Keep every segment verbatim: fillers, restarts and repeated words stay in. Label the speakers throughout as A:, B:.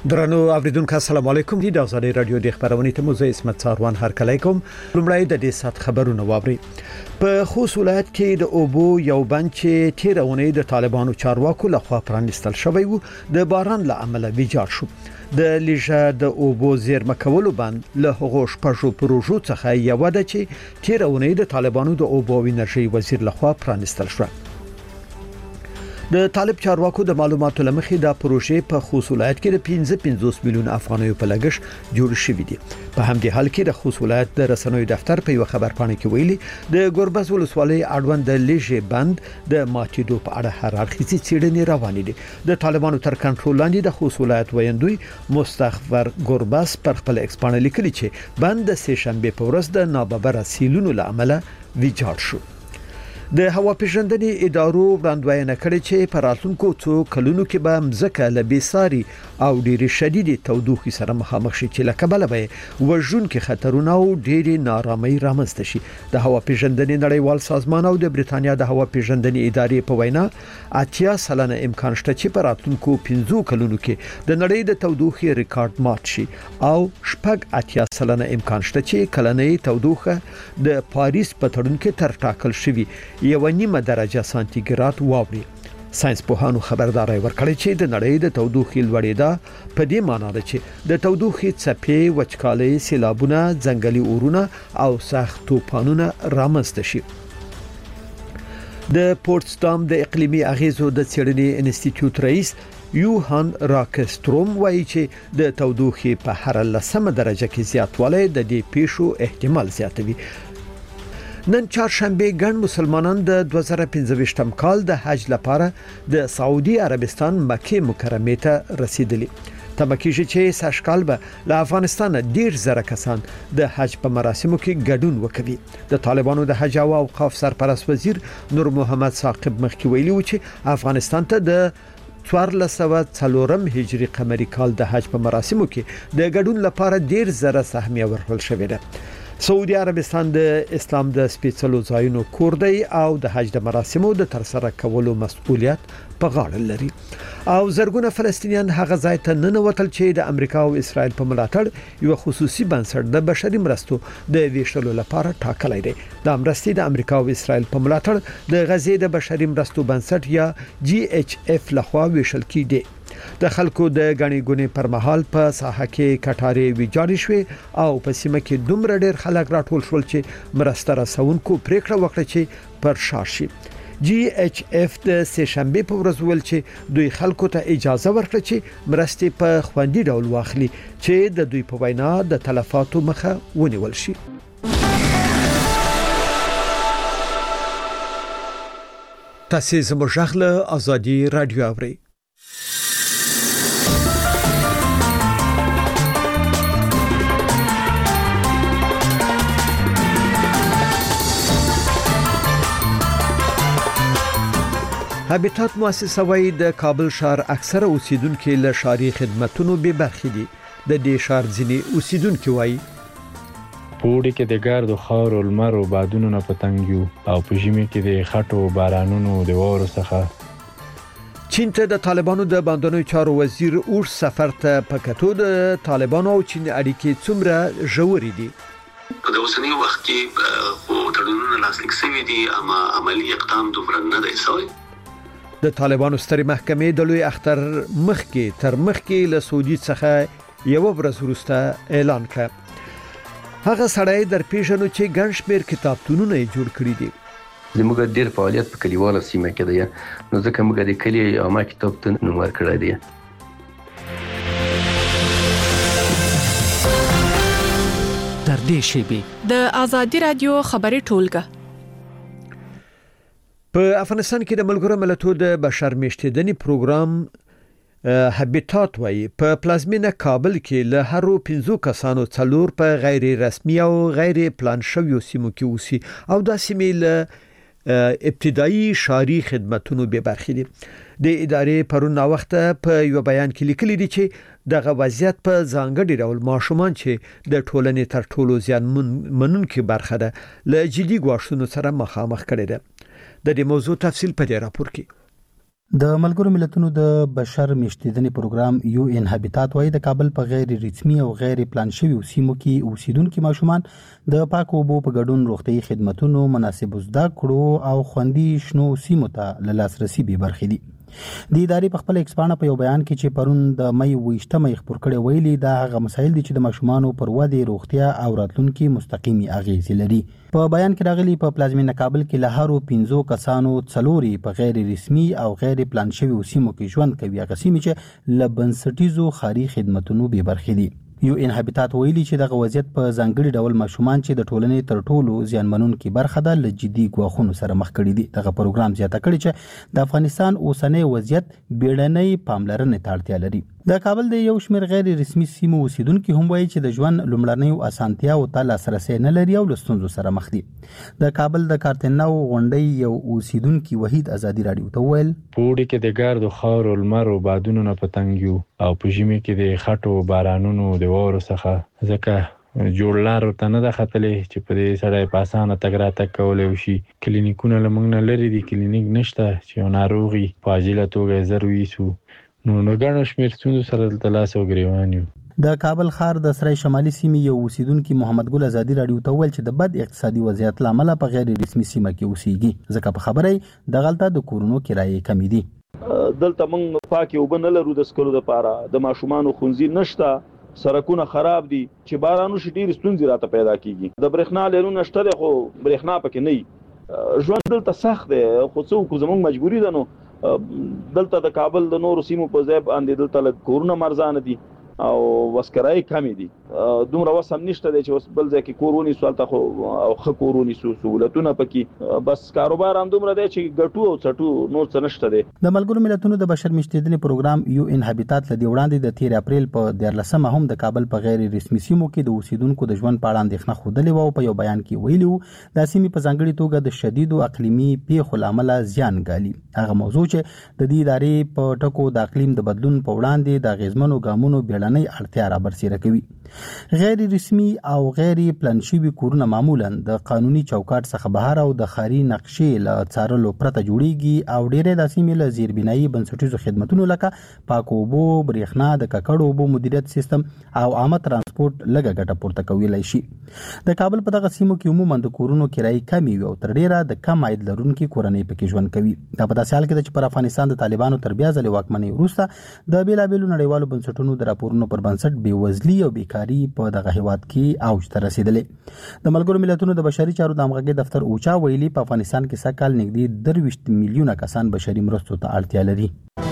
A: درنو اوریدونکو السلام علیکم. د ازادي رادیو د خبرونې ته موزه اسمت ساروان هر کله کوم. لومړی د دې سات خبرونه واوري. په خوست ولایت کې د اوبو یو بند چې تیرونه د طالبانو چارواکو لخوا پرانستل شوی وو د باران له امله ویجاړ شو. د لیژه د اوبو زیرمه کولو بند له هغو شپږو پروژو څخه یو ده چې تیرونه د طالبانو د اوبو او انرژي وزیر لخوا پرانستل شو. د طالب چارواکو د معلوماتو لمخې دا پروژې په خوست ولایت کې د پنځه پنځوس میلیون افغانیو په لګښت جوړ شوې دي. په همدې حال کې د خوست ولایت د رسنوي دفتر په یو خبرپاڼه کې ویلي د ګوربز ولسوالۍ اړوند د لیژه بند د ماتیدو په اړه هر اړخیزې څېړنې روانې دي. د طالبانو تر کنټرول لاندې د خوست ولایت ویندوی مستغفر ګوربز پر خپل ایکس باندې لیکلي چې بند د سه شنبه په ورځ د ناببره سیلونو له امله ویجاړ شو. د هوا پیژندنې ادارو وړاندوینه کړې چې په راتلونکو څو کلونو کې به مځکه له بېساري او ډېرې شدیدې تودوخې سره مخامخ شي چې له کبله به وژونکي خطرونه او ډېرې نارامۍ رامنځته شي. د هوا پیژندنې نړیوال سازمان او د بریتانیا د هوا پیژندنې ادارې په وینا اتیا سلنه امکان شته چې په راتلونکو پنځو کلونو کې د نړۍ د تودوخې ریکارډ مات شي او شپږ اتیا سلنه امکان شته چې کلنۍ تودوخه د پاریس په تړون کې تر ټاکل شوی یو نیمه درجه سانتیګراد واوړي. ساينس پوهانو خبرداري ورکړې چې د نړۍ د تودوخې لوړېدا په دې معنی ده چې د تودوخې څپې، وچکالي، سیلابونه، ځنګلي اورونه او سخت طوفانونه رامنځته شي. د پورتسدام د اقلیمي اغیزو د څېړنې انسټیټیوټ رئیس یوهان راکستروم وایي چې د تودوخې په هر لسمه درجه کې زیاتوالی د دې پیښو احتمال زیاتوي. نن چهارشنبه ګڼ مسلمانان د دوه زره پنځه کال د حج لپاره د سعودي عربستان مکه مکرمه ته رسیدلی. تمکیږي چې ساشکال به له افغانستان ډیر زره کسان د حج په مراسمو کې ګډون وکړي. د طالبانو د حج او اوقاف سرپرست وزیر نور محمد ثاقب مخکې ویلي و چې افغانستان ته د څوارلس سوه څلورم هجری قمری کال د حج په مراسمو کې د ګډون لپاره ډیر زره سهمیه ورکړل شوې ده. سعودي عربستان د اسلام د سپېڅلو ځایونو کور دی او د حج د مراسمو د ترسره کولو مسؤلیت په غاړه لري. او زرګونه فلسطینیان هغه ځای ته ننوتل چې د امریکا او اسرائیل په ملاتړ یو خصوصي بنسټ د بشري مرستو د ویشلو لپاره ټاکلی دی. د مرستې د امریکا او اسرائیل په ملاتړ د غزې د بشري مرستو بنسټ یا جی ایچ اف لخوا ویشل کیږي. د خلکو د غنی ګونی پر مهال په ساحه کې کټاري ویجاړ شوې او په سیمه کې دومره ډېر خلک راټول شول چې مرسته رسونکو پریکړه وکړه چې پر شاشي. جی ایچ اف د سه شنبه په ورځ ول چې دوی خلکو ته اجازه ورکړه چې مرستې په خوندي ډول واخلي چې د دوی په وینا د تلفاتو مخه ونیول شي. تاسو زموږ غږ ازادي رادیو اورئ. هابیټات مؤسسه وای د کابل ښار اکثره اوسیدونکو له ښاري خدماتونو به برخې دي. د دې ښار ځینې اوسیدونکو وای
B: پوړي کې د ګرد او خاور او لمر او بادونو نه پتنګیو او په ژمي کې د خټو بارانونو د وورو څخه.
A: چین ته د طالبانو د باندنوي چارو وزیر اور سفر ته پکاتو د طالبانو او چین اړیکې څومره ژورې دي.
C: په اوسنی وخت کې خو تړونونه لاسلیک شوي دي اما عملی اقدام دومره نه دی شوی.
A: د طالبانو سترې محکمې د لوی اختر مخکې تر مخکې له سعودي څخه یو ورځ وروسته اعلان کړ. هغه سړی در پیژنو چې ګڼ شمېر کتابتونونه یې جوړ کړي دي.
D: زموږ ډېر فعالیت په کلیواله سیمه کې دی نو ځکه موږ د کلي عامه کتابتون نوم ورکړی دی.
E: در دې شیبي
F: د ازادي رادیو خبري ټولګه.
A: په افغانستان کې د ملګرو ملتونو د بشر میشتېدنې پروګرام هابیټات وایي په پلازمینه کابل کې له هرو پنځو کسانو څلور په غیر رسمي او غیر پلان شویو سیمو کې اوسي او دا سیمې له ابتدایي ښاري خدماتونو به برخې دي. د ادارې پرون وخته په یو بیان کې لیکلي دي چې دغه وضعیت په ځانګړي ډول ماشومان چې د ټولنې تر ټولو زیان منونکي برخه ده له جدي ګواښونو سره مخامخ کړي ده. د دې موضوع تفصیل په دې راپور کې.
G: د ملګرو ملتونو د بشر میشتېدنې پروګرام یو ان هابیتات وايي د کابل په غیر رسمي او غیر پلان شوي سیمو کې اوسیدونکو ماشومان د پاکو اوبو په ګډون روغتيایي خدماتونو مناسب زده کړو او خوندي شنو سیمو ته لاسرسي به برخې دي. د ادارې په خپل ایکسپانه په یو بیان کې چې پرون د مې ویشتمې خبر کړي ویلي دا هغه مسایل دي چې د ماشومان پر ودې روغتیا او راتلونکي مستقیمي اغیزې لري. په بیان کې راغلي په پلازمینه کابل کې له هرو پنځو کسانو څلوري په غیر رسمي او غیر پلان شوي سیمو کې ژوند کوي، هغه سیمې چې له بنسټیزو خاري خدماتونو به برخې دي. یو ان هابیتات ویلي چې دغه وضعیت په ځانګړي ډول ماشومان چې د ټولنې تر ټولو زیانمنونکي برخه ده له جدي ګواښونو سره مخ کړي دي. دغه پروګرام زیاته کړي چې د افغانستان اوسنۍ وضعیت بیړنۍ پاملرنې ته اړتیا لري. د کابل د یو شمېر غیر رسمي سیمو اوسیدونکو هم وایي چې د ژوند لومړنیو اسانتیاو ته لاسرسي نه لري او له ستونزو سره مخ دي. د کابل د کارتنو غونډې یو اوسیدونکو وحید ازادي رادیو ته ویل
B: پوډي کې د ګارد خاور او لمر او بادونو نه پتنګ یو او په ژمي کې د خټو بارانونو د وورو څخه ځکه جوړ لار ته نه د خطلې چې په دې سره په اسانه تګ راتګ کولای شي. کلینیکونه لمنګ نه لري، د کلینیک نشته چې ناروغي په عاجله توګه ضروري سو نو نو ګڼ شمېر ستونزو سره د لاس او ګریوان یو.
G: د کابل ښار د سرای شمالي سیمې یو اوسیدونکو محمد ګل ازادي رادیو ته ویل چې د بد اقتصادي وضعیت لامل په غیر رسمي سیمه کې اوسېږي، ځکه په خبرې د غلطه د کورونو کرایې کمی دي.
H: دلته موږ پاکي وبن لرو د سکلو لپاره، د ماشومان خونځي نشته، سرکونه خراب دي، چې بارانو شي ډیر ستونزې راته پیدا کیږي. د برېښنا لرونه شته خو برېښنا پکې نه، ژوند دلته سخت دی خو څوک زموږ مجبوری ده. نو دلته د کابل د نورو سیمو په ځای باندې دلته له کورونه مرزانه دي او وسکرای کمی دي، دومره وسم نشته دی چې بل ځای کې کورونی سوالته خو او خ کورونی سہولتونه پکې، بس کاروبار هم دومره دی چې ګټو او څټو نور څه نشته دی.
G: د ملګرو ملتونو د بشر میشتېدنې پروګرام یو ان هابیتات لدی وړاندې د تیر اپریل په دیارلسمه هم د کابل په غیر رسمي سیمو کې د اوسیدونکو د ژوند په اړه اندېښنه خوده و. په یو بیان کې ویلي وو د سیمې په ځانګړي توګه د شدیدو اقلیمي پیښو لامل زیان ګالي. هغه موضوع چې د دې ادارې په ټکو د اقلیم د بدلون په وړاندې د غیزمنو ګامونو بیړنۍ اړتیا را برسېره کوي. غیر رسمي او غیر پلان شوي کورونه معمولا د قانوني چوکاټ څخه بهر او د خاري نقشې له څارلو پرته جوړیږي او ډېرې د سیمې له زیربنایي بنسټیزو خدماتونو لکه پاکو اوبو، برېښنا، د ککړو اوبو مدیریت سیستم او عامه ترانسپورت لږه ګټه پورته کولی شي. د کابل په دغه سیمو کې عموما د کورونو کرایې کمې وي او تر ډېره د کم عاید لرونکي کورنۍ پکې ژوند کوي. دا په داسې حال کې ده چې پر افغانستان د طالبانو تر بیا ځلې واکمنۍ وروسته د بېلابېلو نړیوالو بنسټونو د راپورونو پر بنسټ بېوزلي او بیکاري په دغه هیواد کې اوج ته رسیدلې. د ملګرو ملتونو د بشري چارو د همغږۍ دفتر اوچا ویلي په افغانستان کې سږ کال نږدې درویشت میلیونه کسان بشري مرستو ته اړتیا لري.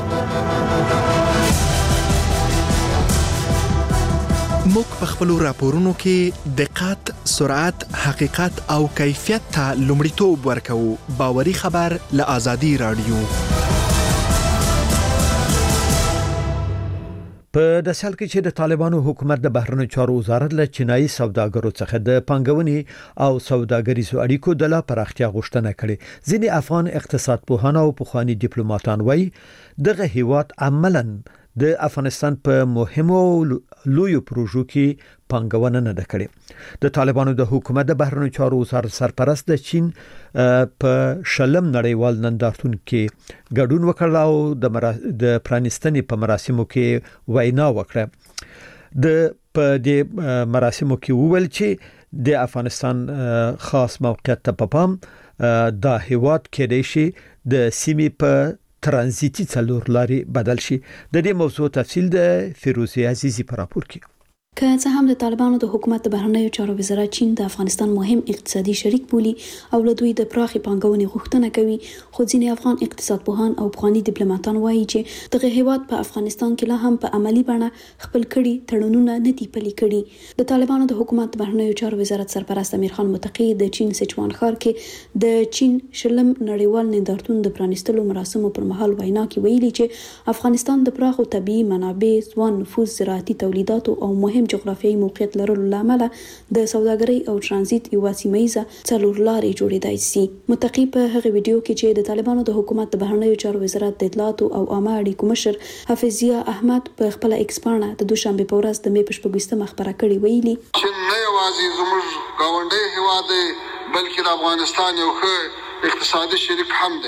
I: موږ په خپلو راپورونو کې دقت، سرعت، حقیقت او کیفیت ته لومړیتوب ورکوو. باوري خبر له آزادي رادیو.
A: په داسې حال کې چې د طالبانو حکومت د بهرنیو چارو وزارت له چینایي سوداګرو څخه د پانګونې او سوداګریزو اړیکو د لا پراختیا غوښتنه کړې. ځینې افغان اقتصاد پوهان او پخوانی ډیپلوماټان وایي دغه هیواد عملاً د افغانستان په مهمو لویو پروژو کې پانګونه نه ده کړې. د طالبانو د حکومت د بهرنیو چارو وزارت سرپرست د چین په شلم نړیوال نندارتون کې ګډون وکړ او د مرا... د پرانیستنې په مراسمو کې وینا وکړه. د په دې مراسمو کې وویل چې د افغانستان خاص موقعیت ته په پام دا هیواد کېدای شي د سیمې په ترانزیتي څلور لاري بدل شي. د دې موضوع تفصیل د فیروزی عزیزی په راپور کې.
J: که څه هم د طالبانو د حکومت د بهرنیو چارو وزارت چین د افغانستان مهم اقتصادي شریک بولي او له دوی د پراخې پانګونې غوښتنه کوي، خو ځینې افغان اقتصاد پوهان او پخوانی ډیپلوماټان وایي چې دغه هیواد په افغانستان کې لا هم په عملی بڼه خپل کړي تړونونه نه دي پلي کړي. د طالبانو د حکومت د بهرنیو چارو وزارت سرپرست امیر خان متقی د چین سچوان ښار کې د چین شلم نړیوال نندارتون د پرانیستلو مراسمو پر مهال وینا کې ویلي چې افغانستان د پراخو طبیعي منابع، ځوان نفوذ، زراعتي تولیداتو او مهم جغرافیایي موقعیت لرلو لامل د سوداګرۍ او ترانزیت یو سیمه‌ایزه څلور لارې جوړېدای شي. متقی په هغه ویډیو کې چې د طالبانو د حکومت د بهرنیو چارو وزارت د اطلاعات او عامه اړیکو مشر حفیظیه احمد په خپل ایکسپانه د دوشنبه په ورځ د مې په شپږمه خبره کړې ویلي
K: چې نه یوازې زموږ گاونډي هیواد بلکې د افغانستان یو ښه اقتصادي شریک هم دی.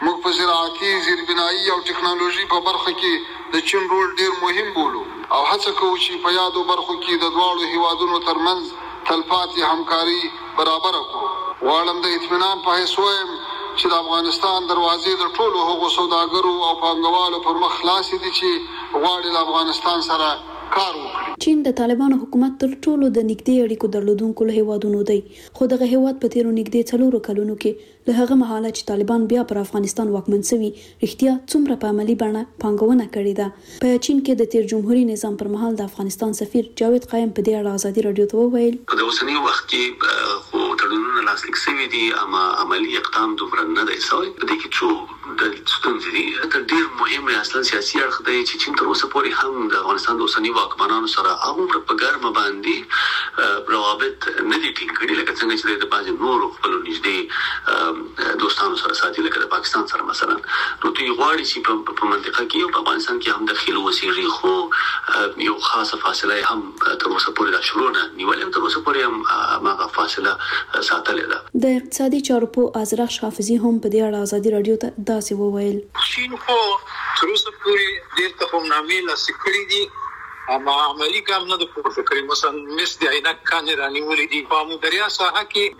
K: موږ په زراعتي زیربنایي او ټکنالوژي په برخه کې د چین رول ډیر مهم بولو او هڅه کوو چې په یادو برخو کې د دواړو هیوادونو ترمنځ تلپاتې همکاري برابر کړو. غواړم د اطمینان په حیث وایم چې د افغانستان دروازې د ټولو هغو سوداګرو او پانګوالو پر مخ خلاصې دي چې غواړي له افغانستان سره کار وکړي.
J: چین د طالبانو حکومت تر ټولو د نږدې اړیکو درلودونکو له هیوادونو دی، خو دغه هیواد په تیرو نږدې څلورو کلونو کې له هغه مهاله چې طالبان بیا پر افغانستان واکمن شوي رښتیا څومره په عملی بڼه پانګونه کړې ده. په چین کې د تیر جمهوریت نظام پر مهال د افغانستان سفیر جاوید قائم په دې اړه ازادي رادیو ته وویل
C: په اوسنی وخت کې خو تړونونه لاسلیک شوي دي اما عملی اقدام دومره نه دی شوی. په دې کې څو د ستونزې دي تر ډیر مهمه اصلا سیاسي اړخ دی چې چین تر اوسه پورې هم د افغانستان د اوسنی واکمنانو سره هغه په ګرمه باندې روابط نه دي ټینګ کړي لکه څنګه چې د بعض نورو خپل نږدې دوستانو سره ساتي لکه د پاکستان سره مثلا. نو دوی غواړي چې په منطقه کې او په افغانستان کې هم داخلي وسیږي خو یو خاصه فاصله هم تر اوسه پورې د شروع نه نیولې تر اوسه پورې هم هغه فاصله ساتلې ده.
J: د اقتصادي چارو په ازرخ حافظي هم په دې اړه ازادي رادیو ته داسې وویل
L: چین خو تر اوسه پورې ډېر تفاهمنامې لاسلیک کړي دي اما عملی کام نه د پورته کړی. مثلا مس د عینک کان رانیولې دي په مدریا ساحه کې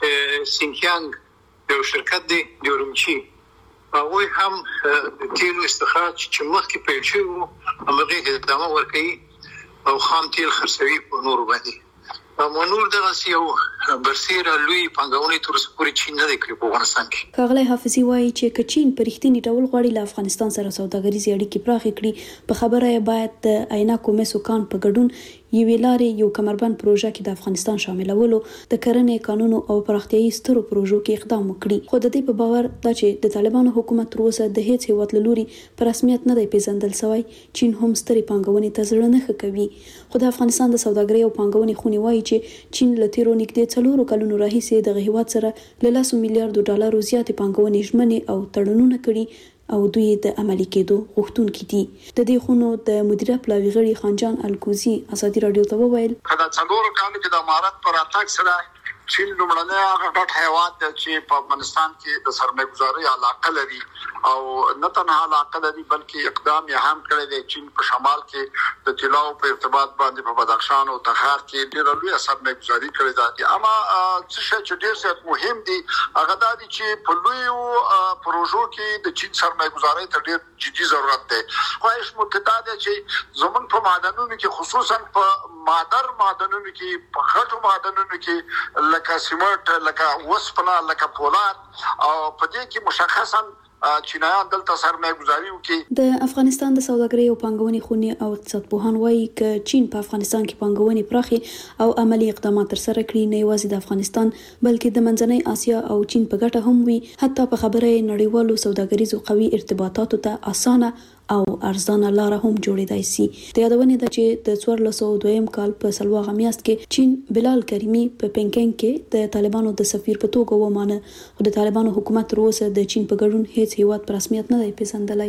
L: د سینکیانګ یو شرکت دی د اورمچي هغوی هم د تیلو استخراج چې مخکې پیل شوي وو همغې ادامه ورکوي او خام تیل خرڅوي په نورو باندې. اما نور دغسې یو برسیره لوی پانګونې تر اوسه پورې چین نه دی کړی په افغانستان کې.
J: ښاغلی حافظي وایي چې که چین په رښتیني ډول غواړي له افغانستان سره سوداګریزې اړیکې پراخې کړي په خبره یې باید د عینکو مسو کان په ګډون یوې لارې یو کمربند پروژه کې د افغانستان شاملولو د کرنې قانونو او پراختیایي سترو پروژو کې اقدام وکړي. خو د دې په باور دا چې د طالبانو حکومت تر اوسه د هیڅ هیواد له لوري په رسمیت نه دی پیژندل شوی چین هم سترې پانګونې ته زړه نه ښه کوي. خو د افغانستان د سوداګرۍ او پانګونې خونې وایي چې چین له تیرو نږدې څلورو کلونو راهیسې دغه هیواد سره له لسو میلیارډو ډالرو زیاتې پانګونې ژمنې او تړونونه کړي او دوی د عملي کېدو غوښتونکي دي. د دې خونو د مدیریت پلاوي غړي خانجان الکوزي ازادي رادیو ته وویل
K: دا څلورو کالو کې د امارت پر اتاک سره چین لومړنی هغه ډېر هیواد دی چې په افغانستان کې د سرمایه‌ګذارۍ علاقه لري او نه تنها علاقه لري بلکې اقدام یې هم کړی دی. چین په شمال کې د طلاو په ارتباط باندې په بدخشان او تخار کې ډېره لویه سرمایه‌ګذاري کړې ده. اما څه شی چې ډېر زیات مهم دي هغه دا دي چې په لویو پروژو کې د چین سرمایه‌ګذارۍ ته ډېر جدي ضرورت دی. خواهش مو دا دی چې زموږ په معدنونو کې خصوصا په مادر معدنونو کې په غټو معدنونو کې لکه سیمنټ لکه وسپنه لکه پولاد او په دې کې مشخصا چینایان دلته سرمایه‌ګذاري وکړي.
J: د افغانستان د سوداګرۍ او پانګونې خونې او اقتصاد پوهان وایي چې چین په افغانستان کې پانګونې پراخي او عملی اقدامات ترسره کړي نه یوازې د افغانستان بلکې د منځنۍ اسیا او چین په ګټه هم وي. حتی په خبره یې نړیوالو سوداګریزو قوي ارتباطاتو ته اسانه او ارزانه لار هم جوړېدای شي. د یادونې ده چې د څوارلس سوه دویم کال په سلواغه میاشت کې چین بلال کریمي په پینګینګ کې د طالبانو د سفیر په توګه ومانه خو د طالبانو حکومت تر اوسه د چین په ګډون هیڅ هیواد په رسمیت نه دی پیژندلی.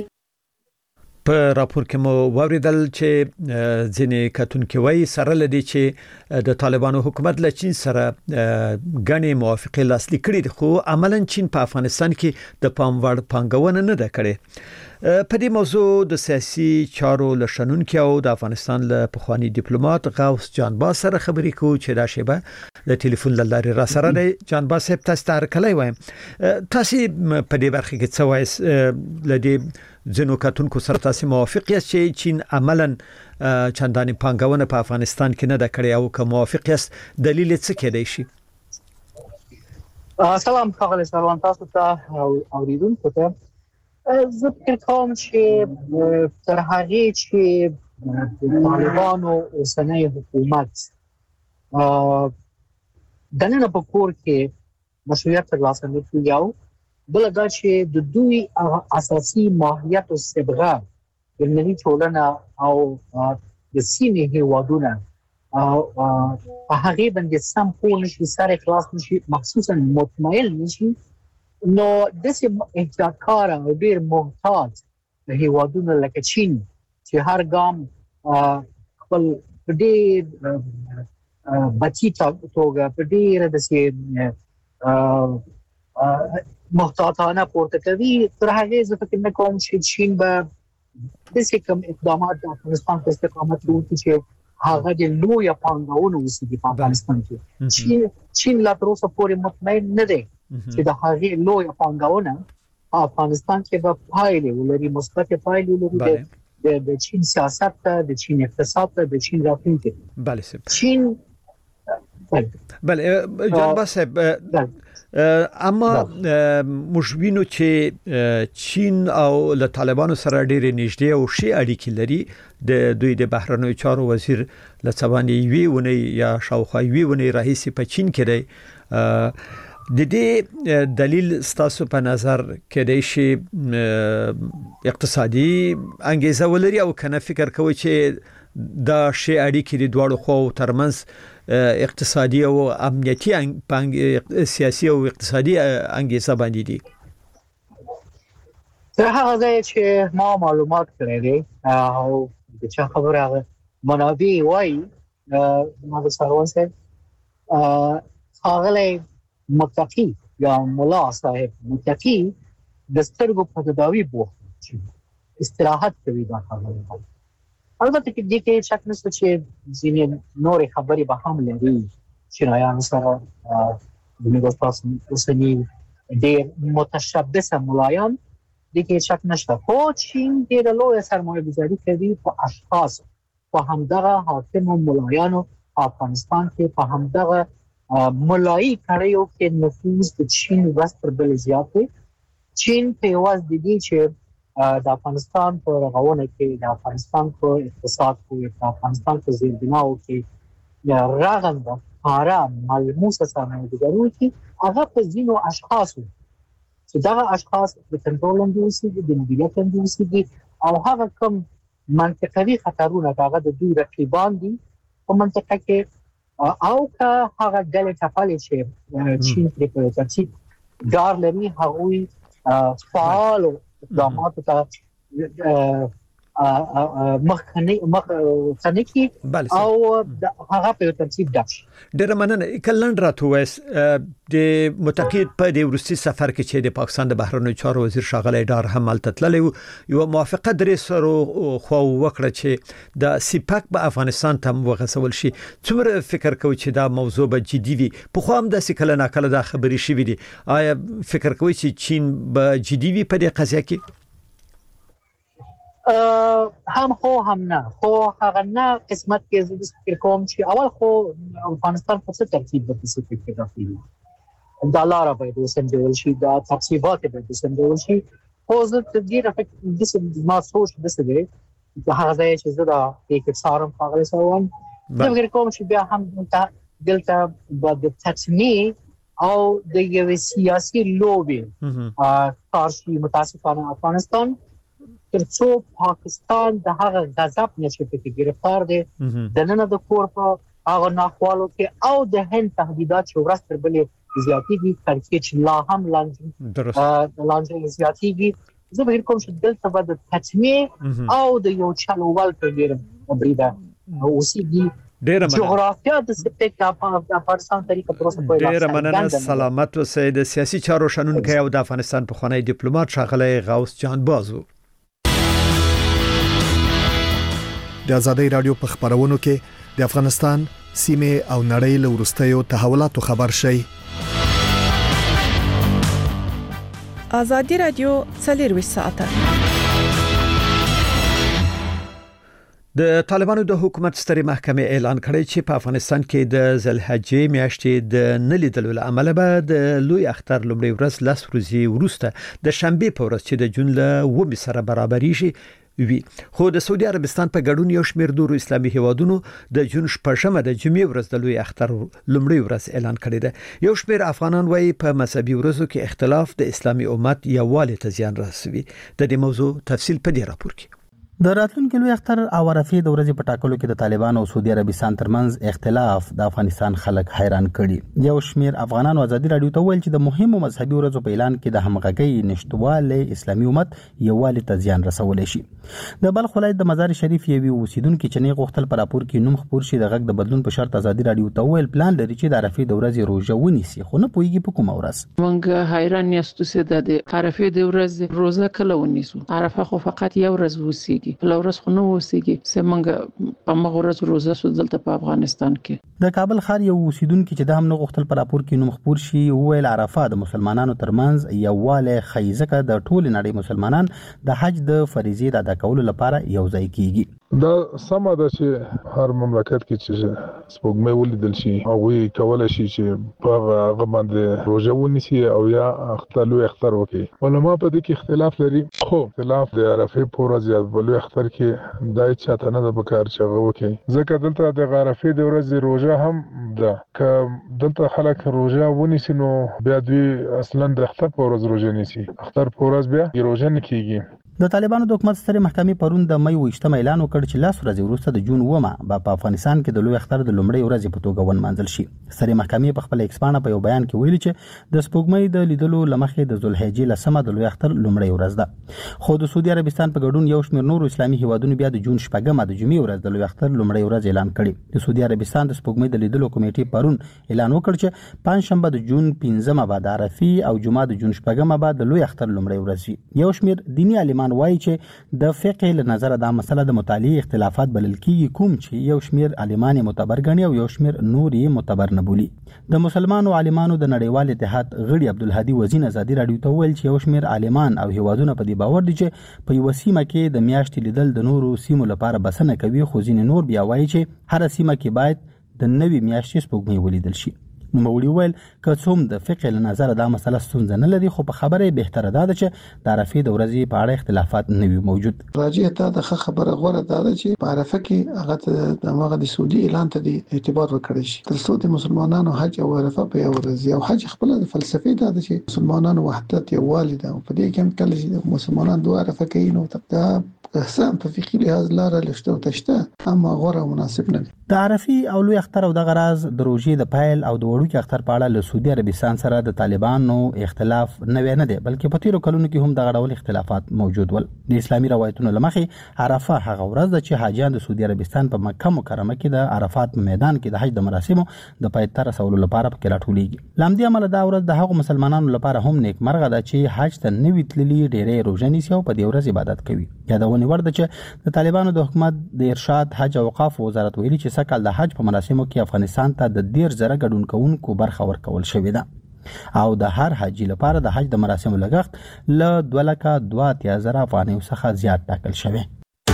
A: په راپور کې مو واوریدل چې ځینې کتونکي وایي سره لدی چې د طالبانو حکومت له چین سره غني موافقه لاسلیک کړي خو عملاً چین په افغانستان کې د پام وړ پانګونه نه ده کړې. په دې موضوع د سیاسي چارو لشنونکو او د افغانستان له پخوانی ډیپلوماټ غوث جانباز سره خبرې کوو چې دا شیبه د ټلیفون لارې را سره دی. جانباز صاحب تاسو ته هرکلی وایم. تاسو په دې برخه کې څه وایي لدی ځینو کتونکو سره تاسو موافق یاست چې چین عملاً چندانې پانګونه په افغانستان کې نه ده کړې او که موافق یاست دلیل څه کېدای شي؟
M: سلام ښاغلی سروان تاسو ته او اوریدونکو ته. زه فکر کوم چې تر هغې چې طالبانو اوسنی حکومت دننه په کور کې مشروعیت ترلاسه نه کړي یو بله دا چې د دوی اساسي ماهیت او صبغه د ملي ټولنه او د سیمې هیوادونه په هغې باندې سم پوه نشي سر خلاص نشي مخصوصا مطمئن نشي نو داسې احتیاطکار او ډېر محتاط هیوادونه لکه چین چې هر ګام خپل په ډېر بچي توګه په ډېره داسې محتاطانه پورته کوي تر هغه زه فکر نه کوم چې چین به د کوم اقدامات د افغانستان په استقامت وکړي چې هغه د لوی پانګونو وسیږي په افغانستان کې چین چین لا تر اوسه پورې مطمئن نه دی چې د هغه لوی پانګونه افغانستان کې به پایلې ولري مثبت پایلې ولري د چین سیاست د چین اقتصاد د چین راتلونکي
A: بله سب
M: چین
A: بله جناب صاحب اما موږ وینو چې چین او له طالبانو سره ډېرې نږدې او ښې اړیکې لري د دوی د بهرنیو چارو وزیر له څواني وی ونی یا شاوخوا وی ونی رئیس په چین کې دی د دې دلیل ستاسو په نظر کې دی چې اقتصادي انګیزه ولري او کنه فکر کوي چې دا شی اړیکې د دوړو خو ترمنځ اقتصادي او امنیتي سیاسي او اقتصادي انګیزه باندې دي
M: تر هغه ځای چې ما معلومات کړی دي او چې خبره هغه منابع وایي ما د سروان صاحب هغه متقی یا مولا صاحب متقی د سترګو په تداوی بوخت استراحت کوي دا خبره البته کې دې کې شک نشته چې ځینې نورې خبرې به هم لري چې رايان سره د میګوستاس اوسنی ډېر متشبث ملایان دې کې شک نشته خو چین ډېر لوی سرمایه گذاري کوي په اشخاص په همدغه حاکم ملایانو افغانستان کې په همدغه ملایي کړیو کې نفوذ د چین وستر بل زیات دی چین په واز د دې چې د افغانستان په رغونه کې د افغانستان په اقتصاد کې د افغانستان په زیربناو کې یا راغنده آرام ملموسه سرمایه گذاري کې هغه په ځینو اشخاصو چې دا اشخاص د کنټرول اندوسي د مدیریت اندوسي او هغه کوم منطقوي خطرونه هغه د دوی رقیبان دي په منطقه کې او که هغه ډلې ټاپلې چې چین پرې په ترتیب ډار لري هغوی فعال اقدامات ته مخکنی مخکنی او هغه په ترتیب داش
A: ډېر مننه کلند راتو وس د متقید په د روسي سفر کې چې د پاکستان د بهرنیو چارو وزیر شاغلی ډار هم ملتتللی یو موافقه درې سره خو وکړه چې د سیپاک په افغانستان ته وغسول شي څومره فکر کوي چې دا موضوع به جدي وي په خو هم د سکل نه کله دا خبري شي وي آیا فکر کوي چې چین به جدي وي په دې قضیه کې
M: هم خو هم نه خو هغه نه قسمت کې زه فکر کوم چې اول خو افغانستان په څه ترتیب د پسیفیک کې راځي ډالر به د سنجول شي د تقسیمات به د سنجول شي خو زه د دې فکر د ما سوچ د څه دی هغه ځای چې زه دا یک څارم هغه سوال زه فکر کوم چې بیا هم دلته د تطمیع او د یو سیاسي لوبي کارشي متاسفانه افغانستان ترڅو پاکستان د هغه غضب نشي په گرفتار دي د نن د کور په هغه ناخوالو کې او د هند تهدیدات چې ورستر بلې زیاتېږي ترکیه لا هم لاندې لاندې زیاتېږي زه به کوم چې دلته به د تطمیع او د یو چلوول په ډیر مبریده اوسېږي جغرافیا د سپیک د افغانستان طریقه پروسه په
A: ډیر مننه سلامت اوسئ د سیاسي چارو شنونکي او د افغانستان په خوني ډیپلوماټ شاغلی غوث جان بازو
I: د آزادۍ رادیو په خبرونو کې د افغانستان سیمه او نړۍ له ورستیو تحولاتو خبر شي
F: آزادۍ رادیو څلور ساعته
A: د طالبانو د حکومت ستري محکمې اعلان کړی چې په افغانستان کې د ذوالحجې میاشتې د نلیدلو عمل به د لوی اختر لومړی ورځ لاس ورځي ورسته د شنبه په ورځ چې د جون له و سره برابرۍ شي وی خو د سعودي عربستان په ګډون یو شمېر نورو اسلامي هیوادونو د جون شپږمه د جمعې ورځ د لوی اختر لومړی ورځ اعلان کړی دی یو شمېر افغانان وایي په مذهبي ورځو کې اختلاف د اسلامي امت یووالي ته زیان رسوي د دې موضوع تفصیل په دې راپور کې
G: د راتلونکي لوی اختر او عرفې د ورځې په ټاکلو کې د طالبان او سعودي عربستان ترمنځ اختلاف د افغانستان خلک حیران کړي. یو شمیر افغانان ازادي رادیو ته ویل چې د مهمو مذهبي ورځو په اعلان کې د همغږۍ نشټواله اسلامي امت یووالي ته زیان رسولی شي. د بلخ ولایت د مزار شریف یوې اوسیدونکو چې نه غوښتل پر راپور کې نوم خپور شي د غږ د بدلون په شرط ازادي رادیو ته ویل پلان لري چې د عرفې د ورځې روزه ونیسي، خو نه پوهیږي په کومه ورځ.
N: موږ حیران یاستو چې د عرفې د ورځې روزه کله ونیسو. عرفه خو فقط یو ورځ وسیږي، بل ورځ خو نه وسیږي. سمنګ په مغه ورځ روزه سو دلته په افغانستان کې.
G: د کابل ښار یو اوسیدونکو چې د هم نه غوښتل پر راپور کې نوم خپور شي ویل عرفه د مسلمانانو ترمنځ یوواله خیزکه د ټول نړۍ مسلمانان د حج د فریضې د ادا کولو لپاره یو ځای کیږي.
O: دا سمه ده چې هر مملکت کې چې سپوږمۍ ولیدل شي او وی کولای شي چې په هغه باندې روزه ونیسي او یا اختر لوی اختر وکړي. علما په دې کې اختلاف لري، خو اختلاف د عرفې په ورځ یا په لوی اختر کې دای چاته نه د بکار چې هغه وکړي. ځکه دلته د عرفې د ورځې روزه هم ده، که دلته خلک روزه ونیسي نو بیا دوی اصلا د اختر په ورځ روزه نیسي، اختر په ورځ بیا روزه نه کیږي.
G: د طالبانو د حکومت سترې محکمې پرون د مې ویشتم اعلان وکړ چې لاس ورځې وروسته د جون اوومه په افغانستان کې د لوی اختر د لومړۍ ورځې په توګه ونمانځل شي. سترې محکمې په خپل ایکسپانه په یو بیان کې ویلي چې د سپوږمۍ د لیدلو لمخې د ذوالحجې لسمه د لوی اختر لومړۍ ورځ ده. خو د سعودي عربستان په ګډون یو شمېر نورو اسلامي هیوادونو بیا د جون شپږمه د جمعې ورځ د لوی اختر لومړۍ ورځ اعلان کړي. د سعودي عربستان د سپوږمۍ د لیدلو کمیټې پرون اعلان وکړ چې پنځشنبه د جون پنځمه بعد عرفې او جمعه د جون شپږمه بعد د لوی اختر لومړۍ ورځ وي. یو شمېر دینی عالمان وایي چې د فقه له نظر دا مسله د مطالعه اختلافات بلل کیږي، کوم چې یو شمیر عالمان معتبر غني او یو شمیر نور یې معتبر نه بولي. د مسلمانانو عالمانو د نړیوال اتحاد غړي عبدالهادي وزین ازادي رادیو ته ویل چې یو شمیر عالمان او هیوادونه په دې باور دي چې په یو سیمه کې د میاشتې لیدل د نورو سیمو لپاره بسنه کوي، خو ځینې نور بیا وایي چې هر سیمه کې باید د نوې میاشتې سپوږمۍ ولیدل شي. نو مولوی ویل که څوم د فقه له نظر دا مسله ستونزه نه لري، خو په خبره بهتره ده چې د عرفې د ورځې په اړه اختلافات نه وي موجود.
P: راجع ته د خبره غوړه ده چې په عرفه کې هغه د هغه د سعودي اعلان ته د اعتبار وکړي شي. تر څو د مسلمانانو حج او عرفه په یو ورځ او حج خپل د فلسفي ده چې مسلمانانو وحدت یووالی ده، په دې کې هم کله چې مسلمانان دوه عرفه کوي نو دا سم په فقهي لحاظ لاره لشته او تشته اما غوړه مناسب نه دي.
G: د عرفې او لوی اختر او د غراز د روزې د پایل او د وړوکی اختر په اړه له سعودي عربستان سره د طالبانو اختلاف نه نه دی، بلکې په تیرو کلونو کې هم د غړول اختلافات موجود ول. د اسلامي روایتونو لمخې عرفه هغه ورځ ده چې حاجیان د سعودي عربستان په مکه مکرمه کې د عرفات په میدان کې د حج د مراسمو د پای ته رسولو لپاره پکې راټولیږي. لامدي عمل دا ورځ د هغو مسلمانانو لپاره هم نیک مرغه ده چې حج ته نوی تللي ډېرې روزه نیسي او په دې ورځ عبادت کوي. یادونه ور ده چې د طالبانو د حکومت د ارشاد حج او اوقاف وزارت ویلي چې سکهال د حج په مراسمو کې افغانستان ته د ډیر زره ګډون کوونکو برخه ورکول شوې ده او د هر حاجی لپاره د حج د مراسمو لګښت له دوه لکه دوه اتیا زره افغانیو څخه زیات ټاکل شوی.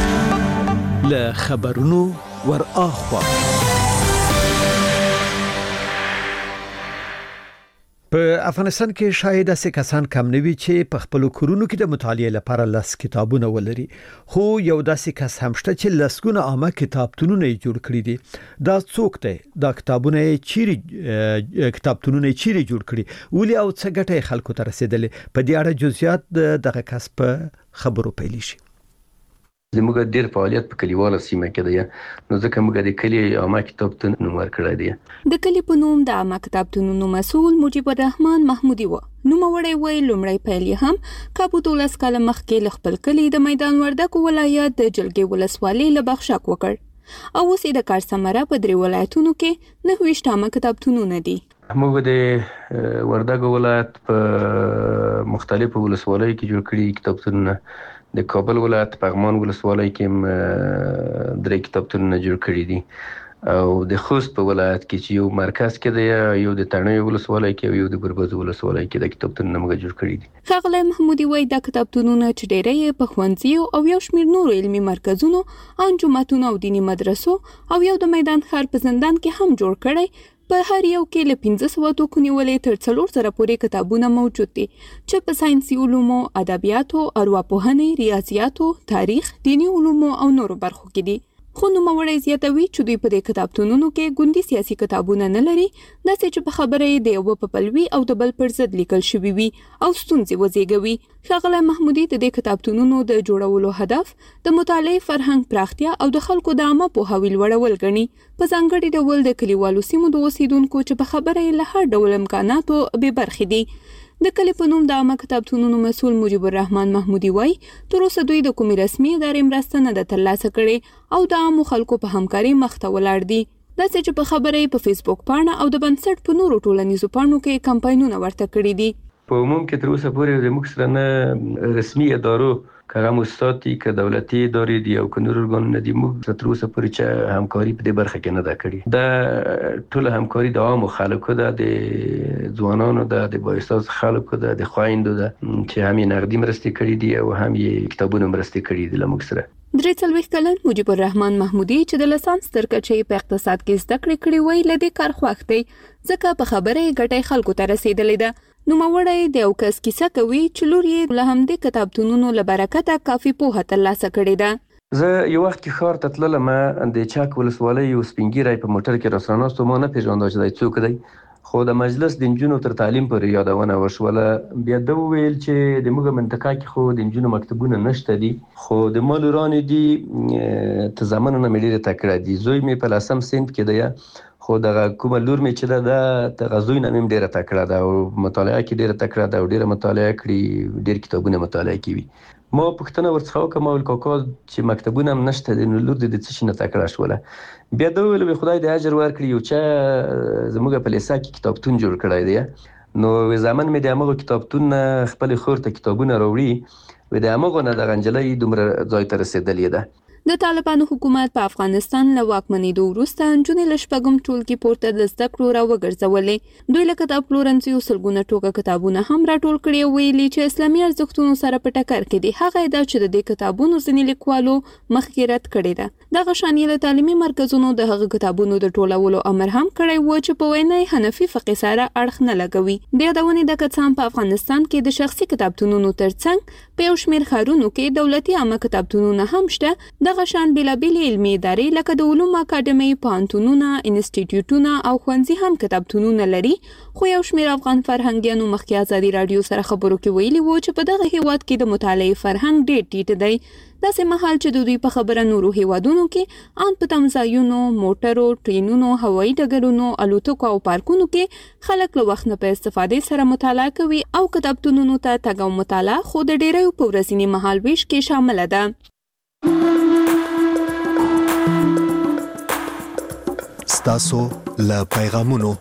E: له خبرونو ور اخوا
A: په افغانستان کې شاید اسې کسان کم نه وي چې په خپل کورونو کې د مطالعې لپاره لس کتابونه ولري، خو یو داسې کس هم شته چې لسګونه عامه کتابتونونه جوړ کړي دي. دا څوک دی؟ دا کتابونه چیرې کتابتونونه چیرې جوړ کړي، ولې او څه ګټه خلکو ته رسیدلې؟ په دې اړه جزئیات دغه کس په خبرو پیل شي.
D: زموږ ډیر فعالیت په کلیواله سیمه کې دی، نو ځکه موږ د کلی عامه کتابتون نوم ورکړی دی.
Q: د کلی په نوم د عامه کتابتونونو مسؤل مجيب الرحمن محمودي و. نو موري وی لومړی پیل هم کابو دولس کاله مخکې ل خپل کلی د میدان وردګ ولایت د جلګي ولسوالۍ له بخښک وکړ او اوس د کار سمره په درې ولایتونو کې نه ویشت عامه کتابتونونه دي.
D: موږ د وردګ ولایت په مختلفو ولسوالۍ کې جوړ کړي کتابتونونه. د کابل ولایت پغمان ولسوالۍ کې درې کتابتونونه جوړ کړي دي او د خوست په ولایت کې چې یو مرکز کې دی، یو د تڼیو ولسوالۍ کې او یو د ګربز ولسوالۍ کې د کتابتونونه موږ جوړ کړي دي.
Q: ښاغلی محمودي وایي دا کتابتونونه چې ډېری یې په ښوونځیو او یو شمېر نورو علمي مرکزونو، انجمنونو او دیني مدرسو او یو د میدان ښار په زندان کې هم جوړ کړی. په هر یو کې له پنځه سوه توکو نیولې تر څلور زره پورې کتابونه موجود دي چې په ساینسي علومو، ادبیاتو، ارواپوهنې، ریاضیاتو، تاریخ، دیني علومو او نورو برخو کې دي. خو نوموړی زیاتوي چې دوی په دې کتابتونونو کې ګوندي سیاسي کتابونه نه لري، داسې چې په خبره یې د یو په پلوي او د بل پر ضد لیکل شوي وي او ستونزې وزېږوي. ښاغلی محمودي د دې کتابتونونو د جوړولو هدف د مطالعې فرهنګ پراختیا او د خلکو د عامه پوهاوي لوړول ګڼي، په ځانګړي ډول د کلیوالو سیمو د اوسیدونکو چې په خبره یې له هر ډول امکاناتو بې برخې دي. د کلي په نوم د عامه کتابتونونو مسؤل مجيب الرحمن محمودي وایي تر اوسه دوی د کومې رسمي ادارې مرسته نه ده ترلاسه کړې او د عامو خلکو په همکارۍ مخته ولاړ دي. داسې چې په خبره یې په فیسبوک پاڼه او د بنسټ په نورو ټولنیزو پاڼو کې کمپاینونه ورته کړي دي.
D: په عموم کې تر اوسه پورې د موږ سره نه رسمي ادارو که هم استاد دي که دولتي ادارې دي او که نور ارګانونه دي، موږ تر اوسه پورې چې همکاري په دې برخه کې نه ده کړې. دا ټوله همکاري د عامو خلکو ده، د ځوانانو ده، د بااحساس خلکو ده، د خویندو ده چې هم یې نغدي مرستې کړي دي او هم یې کتابونه مرستې کړي دي له موږ سره.
Q: درې څلوېښت کلن مجيب الرحمن محمودي چې د لسانس تر کچې په اقتصاد کې زده کړې کړې وای، له دې کار خوښ دی ځکه په خبره یې ګټه خلکو ته رسېدلې ده. نوموړی د یو کس کیسه کوي چې لور یې له همدې کتابتونونو له برکته کافي پوهه ترلاسه کړې ده.
D: زه یو وخت کې ښار ته تللم، د چک ولسوالۍ یو سپین ږیری په موټر کې راسره ناست و، ما نه پېژانده چې دی څوک دی، خو د مجلس د نجونو تر تعلیم پورې یادونه وشوله. بیا ده وویل چې د موږ منطقه کې خو د نجونو مکتبونه نشته دي، خو د ما لورانې دي ته زامنو نه مې ډېرې تکړه دي. زوی مې په لسم صنف کې دی، خو دغه کومه لور مې چې ده ده دغه زوی نه مې ډېره تکړه ده او مطالعه کې ډېره تکړه ده او ډېره مطالعه کړي، ډېر کتابونه مطالعه کوي. ما پوښتنه ورڅخه وکړه، ما ویل کاکا چې مکتبونه هم نشته دي نو لور دې د څه شي نه تکړه شوله؟ بیا ده وویل خدای دې اجر ورکړي، یو چا زموږ په لیسه کې کتابتون جوړ کړی دی، نو زامن مې د همغو کتابتون نه خپلې خور ته کتابونه راوړي، د همغو نه دغه نجلۍ دومره ځای ته رسېدلې ده.
Q: د طالبانو حکومت په افغانستان له واکمنېدو وروسته نجونې له شپږم ټولګي پورته د زده کړو راوګرځولې. دوی له کتاب پلورنځیو سلګونه ټوکه کتابونه هم راټول کړي او ویلي چې اسلامي ارزښتونو سره په ټکر کې دي. هغه دا چې د دې کتابونو ځینې لیکوالو مخکې رد کړې ده. دغه شان یې له تعلیمي مرکزونو د هغه کتابونو د ټولولو امر هم کړی و چې په وینا یې حنفي فقې سره اړخ نه لګوي. د یادونې د کڅام په افغانستان کې د شخصي کتابتونونو ترڅنګ په یو شمېر ښارونو کې دولتي عامه کتابتونونه هم شته. دغه شان بېلابېلې علمي ادارې لکه د علومو اکاډمۍ، پوهنتونونه، انسټیټیوټونه او ښوونځي هم کتابتونونه لري. خو یو شمېر افغان فرهنګیانو مخکې ازادي راډیو سره خبرو کې ویلي وو چې په دغه هیواد کې د مطالعې فرهنګ ډېر ټیټ دی، داسې مهال چې د دوی په خبره نورو هیوادونو کې ان په تمځایونو، موټرو، ټرینونو، هوایي ډګرونو، الوتکو او پارکونو کې خلک له وخت نه په استفادې سره مطالعه کوي او کتابتونونو ته تګ او مطالعه خو د ډېریو په ورځني مهال ویش کې شامله ده.
I: ستاسو له پیغامونو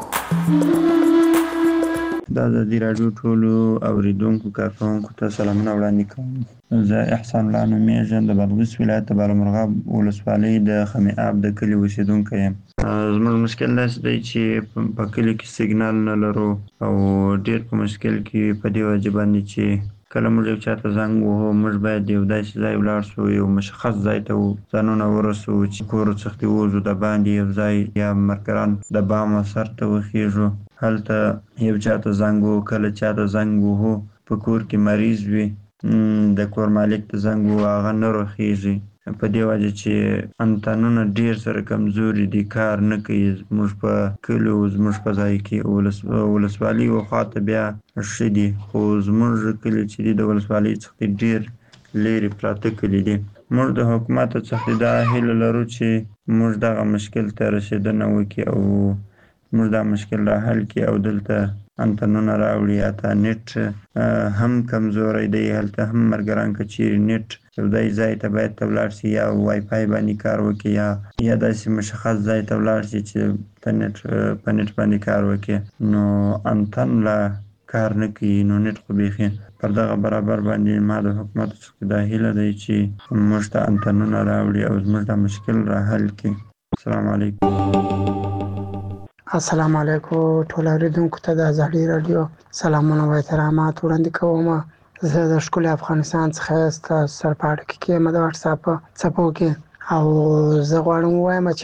R: د ازادي راډیو ټولو اوریدونکو کارکوونکو ته سلامونه وړاندې کوم. زه احسان الله نومیږم، د بادغیس ولایت د بالامرغاب ولسوالۍ د خمی آب د کلي اوسیدونکی یم. زموږ مشکل داسې دی چې په کلي کې سیګنال نه لرو او ډېر په مشکل کې په دې وجه باندې چې کله موږ یو چاته زنګ وهو موږ باید یو داسې ځای ولاړ سو، یو مشخص ځای ته ځانونه ورسو چې کور څخه دې ووځو، د باندې یو ځای یا مرکران د بامه سر ته وخیږو، هلته یو چاته زنګ وهو. کله چاته زنګ وهو په کور کې مریض وي، د کور مالک ته زنګ وهو هغه نه روخیږي، په دې وجه چې انتنونه ډېر سره کمزوري دي، کار نه کوي. زموږ په کلیو زموږ په ځای کې ولسوالي و خواته بیا ښه دي، خو زموږ کلي چې دي د ولسوالۍ څخه ډېر لرې پراته کلي دي. موږ د حکومت څخه دا هیله لرو چې موږ دغه مشکل ته رسېدنه وکړي او موږ دا مشکل را حل کړي او دلته انتنونه راوړي. حتی نیټ هم کمزوری دی، هلته هم مرګران که چیرې نیټ یو دای ځای ته باید ته ولاړ شي یا وای فای باندې کار وکړي یا یا داسې مشخص ځای ته ولاړ شي چې په نیټ په نیټ باندې کار وکړي. نو انتن لا کار نه کوي، نو نیټ خو بیخي پر دغه برابر باندې ما د حکومت څخه دا هیله دی چې موږ ته انتنونه راوړي او زموږ دا مشکل را حل کړي. السلام علیکم.
S: السلام علیکم ټول اوریدونکو ته د ازادي راډیو سلامونه او احترامات وړاندې کوم. زه د ښکلي افغانستان څخه ستاسو سره په اړیکه کې یم د واتساپ څپو کې، او زه غواړم ووایم چې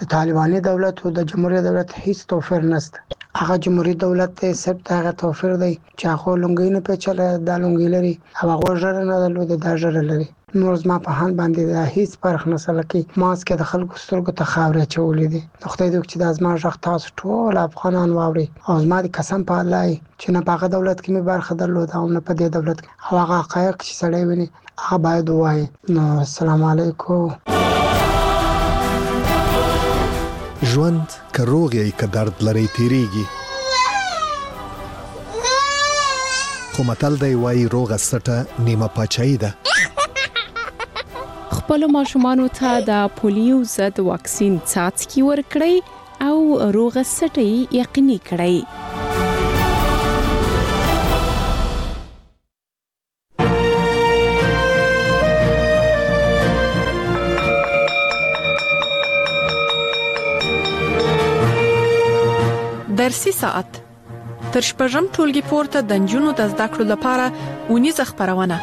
S: د طالباني دولت او د جمهوریت دولت هیڅ توفیر نشته. هغه جمهوریت دولت ته صرف هغه توفیر دی چې هغه لونګي نه پیچله د لونګي لري هغه ژر نه درلود د ژر لري. نور زما په هان باندې د هیڅ فرق نه سلکي ماسک د خلکو سترګو ته خاورې چولې دي. خدای دې چې د ازما ژغ تاسو ټول افغانان واوري او زما د قسم په الله چې نه په دولت کې مې برخه درلود او نه په دې دولت کې هغه حقایق چې سړی ویني هغه باید وایي. نو السلام علیکم.
I: ژوند که روغ یې که درد لري تیریږي، خو متل دی وایي روغه سټه نیمه پاچاهي ده.
T: خپل ماشومانو ته د پولیو ضد واکسین څاڅکي ورکړئ او روغه سټه یقیني کړئ.
F: درسي ساعت تر شپږم ټولګي پورته د نجونو د زده کړو لپاره ونیزه خبرونه.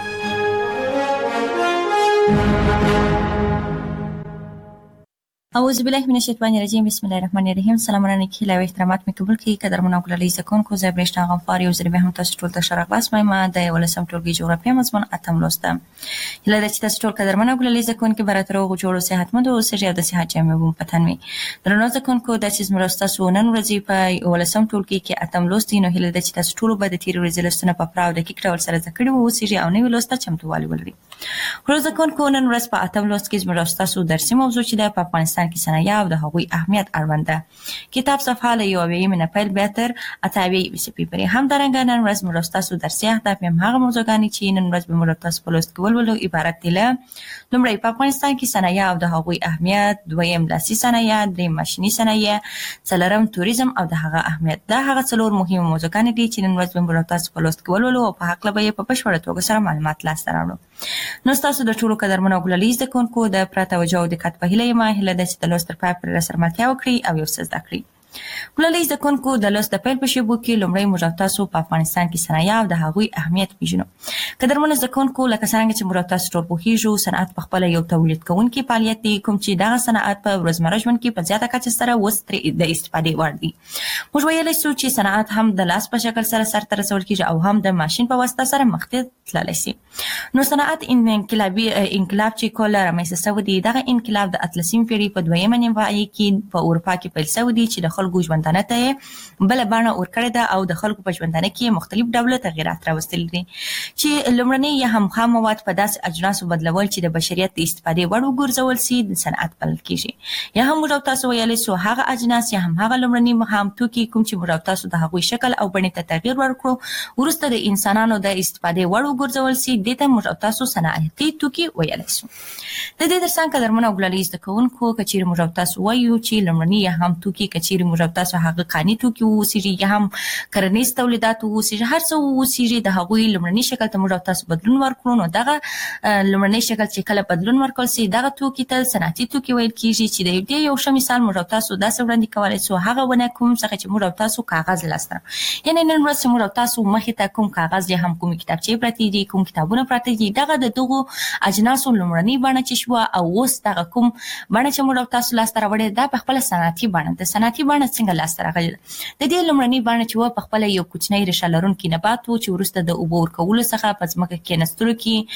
U: اعوذ بالله من الشیطان الرجیم. بسم الله الرحمن الرحیم. سلام علیکم و احترامات می قبول کی قدرمن اوګللی زکون کو زبرشت غفار یو زری به هم تاسو ټول ته شرق باس ما د ولسم ټولګي جغرافیه مضمون اتم لوستم. هله د چې تاسو ټول قدرمن اوګللی زکون کې براتر او جوړو صحتمند او سره د صحت جامع وو پتن وي. درنو زکون کو د چې مرسته سونن ورځي په ولسم ټولګي کې اتم لوستي نو هله د چې تاسو ټول به د تیر ورځې لستنه په پراو د کې کړول سره ذکر وو سری او نو لوسته چمتووالي ولري. ورځ زکون کو نن ورځ په اتم لوست کې مرسته سو درسي موضوع چې د افغانستان کې صنایع او د هغوی اهمیت اړونده کتاب صفحه له یو وی من پیل بهتر اتاوی وسپی پرې هم درنګ نن ورځ مرستاسو درسي اهداف هم هغه موضوعګانی چې نن ورځ به مرستاسو په لوست کول ولو عبارت دي له لومړی په افغانستان کې صنایع او د هغوی اهمیت، دویم لاسي صنایع، دریم ماشيني صنایع، څلورم توریزم او د هغه اهمیت. دا هغه څلور مهمه موضوعګانی دي چې نن ورځ به مرستاسو په لوست کول ولو په حق لبه په بشپړه توګه سره معلومات لاسته راوړو. نو تاسو د ټولو قدرمنو اوګللی زکونکو د پراته وجو د کټ په هله ما هله د چې د لوست په پر سرمتیا وکړي او یو څه زده کړئ. ولې زکونکو د لوست د پیل په شیبو کې لومړی موږ تاسو په افغانستان کې صنایع او د هغوی اهمیت پیژنو. قدرمنو زکونکو لکه څنګه چې موږ تاسو ټول پوهیږو صنعت په خپل یو تولید کوونکی فعالیت دی کوم چې دغه صنعت په ورځمره ژوند کې په زیاته کچه سره وستري د استفادې وړ دی. موږ ویلای شو چې صنعت هم د لاس په شکل سره سرته رسول کیږي او هم د ماشين په واسطه سره مخ ته تللی شي. نو صنعت انقلابي انقلاب چې کول رامنځته شوی دی دغه انقلاب د اتلسمې پیړۍ په دویمه نیمه کې په اروپا کې پیل شوی دی چې د خلکو ژوندانه ته بل باندې ورکړی دا او د خلکو په ژوندانه کې مختلف ډول تغیرات راوستل دي چې لومړنی یا هم خام مواد په داس اجناسو بدلول چې د بشریت د استفادې وړ وګرځول سي د صنعت بلل کیږي. یا هم موږ تاسو ویلې سو هغه اجناس یا هم هغه لومړنی خام توکي کوم چې موږ تاسو د هغوی شکل او بڼې ته تغییر ورکړو ورسته د انسانانو د استفادې وړ وګرځول سي د ته موږ تاسو صنعتي توکي ویلې سو. د دې درسان قدرمنو اوګللی زکونکو کچیر موږ تاسو وایو چې لومړنی یا هم توکي کچیر موږ تاسو هغه قانی توکي وسیږي یا هم کرنیز تولیدات وسیږي هر څه وسیږي د هغوی لومړنی شکل ته موږ تاسو بدلون ورکړو. نو دغه لومړنی شکل چې کله بدلون ورکول سي دغه توکي ته صنعتي توکي ویل کیږي چې د دې یو ښه مثال موږ تاسو دا وړاندې کولای سو هغه ونه کوم څه چې موږ تاسو کاغذ لاسته یعنی نن ورځ موږ تاسو مخې ته کوم کاغذ یا هم کوم کتابچې پراته دي کوم کتابونه پراته دي دغه د دغه اجناسو لومړنی بڼه چې شو او اوس دغه کوم بڼه چې موږ تاسو لاسته راوړې دا په خپل صنعتي بڼه د صنعتي بڼه څنګه لاسته راغلی د دې لومړنی بڼه چې و په خپل یو کوچنی ریشه لرونکي نبات و چې ورسته د اوبو ورکولو څخه په ځمکه کې نستلو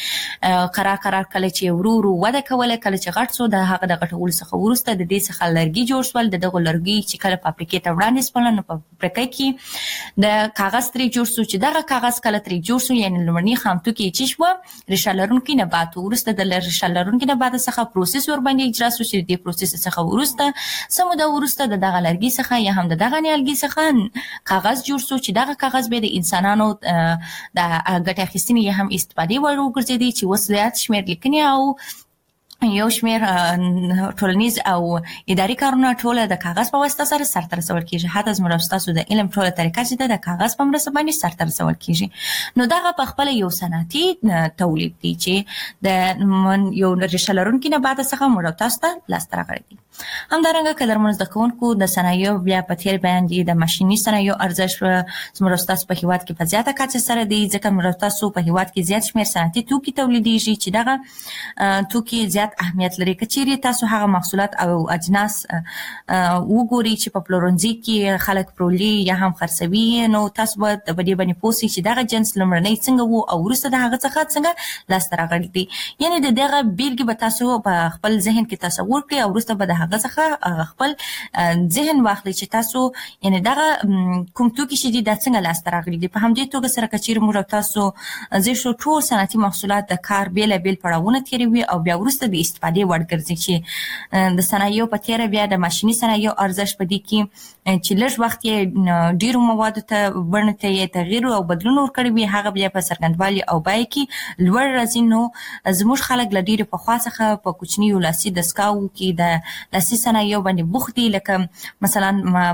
U: کې قرار قرار کله چې ورو ورو وده کوله کله چې غټ سو د هغه د غټولو څخه ورسته د دې څخه لرګي جوړ شول د دغه لرګي چې کله فابریکې ته وړاندې سپل نو په فابریکې کې د کاغذ ترې جوړ شو چې دغه کاغذ کله ترې جوړ شو یعنی لومړنی خام توکي چې شو ریشه لرونکي نبات ورسته د ریشه لرونکي نبات څخه پروسس ور باندې اجرا شو چې د پروسس څخه ورسته سمو د ورسته د دغه لرګي څخه یا هم د دغه نیالګي څخه کاغذ جوړ شو چې دغه کاغذ به د انسانانو د ګټه اخیستنې یا هم استفادې وړ وګرځېدي چې اوس زیات شمېر لیکنې او یو شمېر ټولنیز او اداري کارونه ټول د کاغذ په واسطه سره سرته رسول کیږي. حتی زموږ تاسو د علم ټوله طریقه چې د کاغذ په مرسته باندې سرته رسول کیږي نو دغه په خپل یو صنعتي تولید دی چې د یو ریشه لرونکي نبات څخه موږ تاسو ته لاسته راغلی دي. همدارنګه قدرمن زده کوونکو د صنایعو بیا په تیر بیان دي د ماشيني صنایعو ارزښت زموږ تاسو په هیواد کې په زیاته کچه سره دی ځکه موږ تاسو په هیواد کې زیات شمېر صنعتي توکي تولیدېږي چې دغه توکي زیات اهمیت لري. کچېرې تاسو هغه محصولات او اجناس وګورئ چې په پلورنځي کې خلک پرولي یا هم خرڅوي نو تاسو به د بدی باندې پوسي چې دغه جنس لمړنۍ څنګه وو او وروسته د هغه څخه څنګه لاس ته راغلی دی. یعنی د دغه بیلګې به تاسو په خپل ذهن کې تصور کړئ او وروسته به د هغه څخه خپل ذهن واخلئ چې تاسو یعنی دغه کوم توکي چې دي دا څنګه لاس ته راغلي دي. په همدې توګه سره کچېرې موږ تاسو زه شو ټول صنعتي محصولات د کار بیلابیل پړاوونه تیروي او بیا وروسته د استفادې وړ ګرځي چې د صنایعو په تیره بیا د ماشیني صنایعو ارزښت په دې کې چې لږ وخت یې ډیرو موادو ته ورنه ته یې تغییر او بدلون ورکړی وي هغه بیا په څرګندوالي او بیه کې لوړ راځي. نو زموږ خلک له ډیرې پخوا څخه په کوچنیو لاسي دستګاو کې د لاسي صنایعو باندې بوخت دي لکه مثلا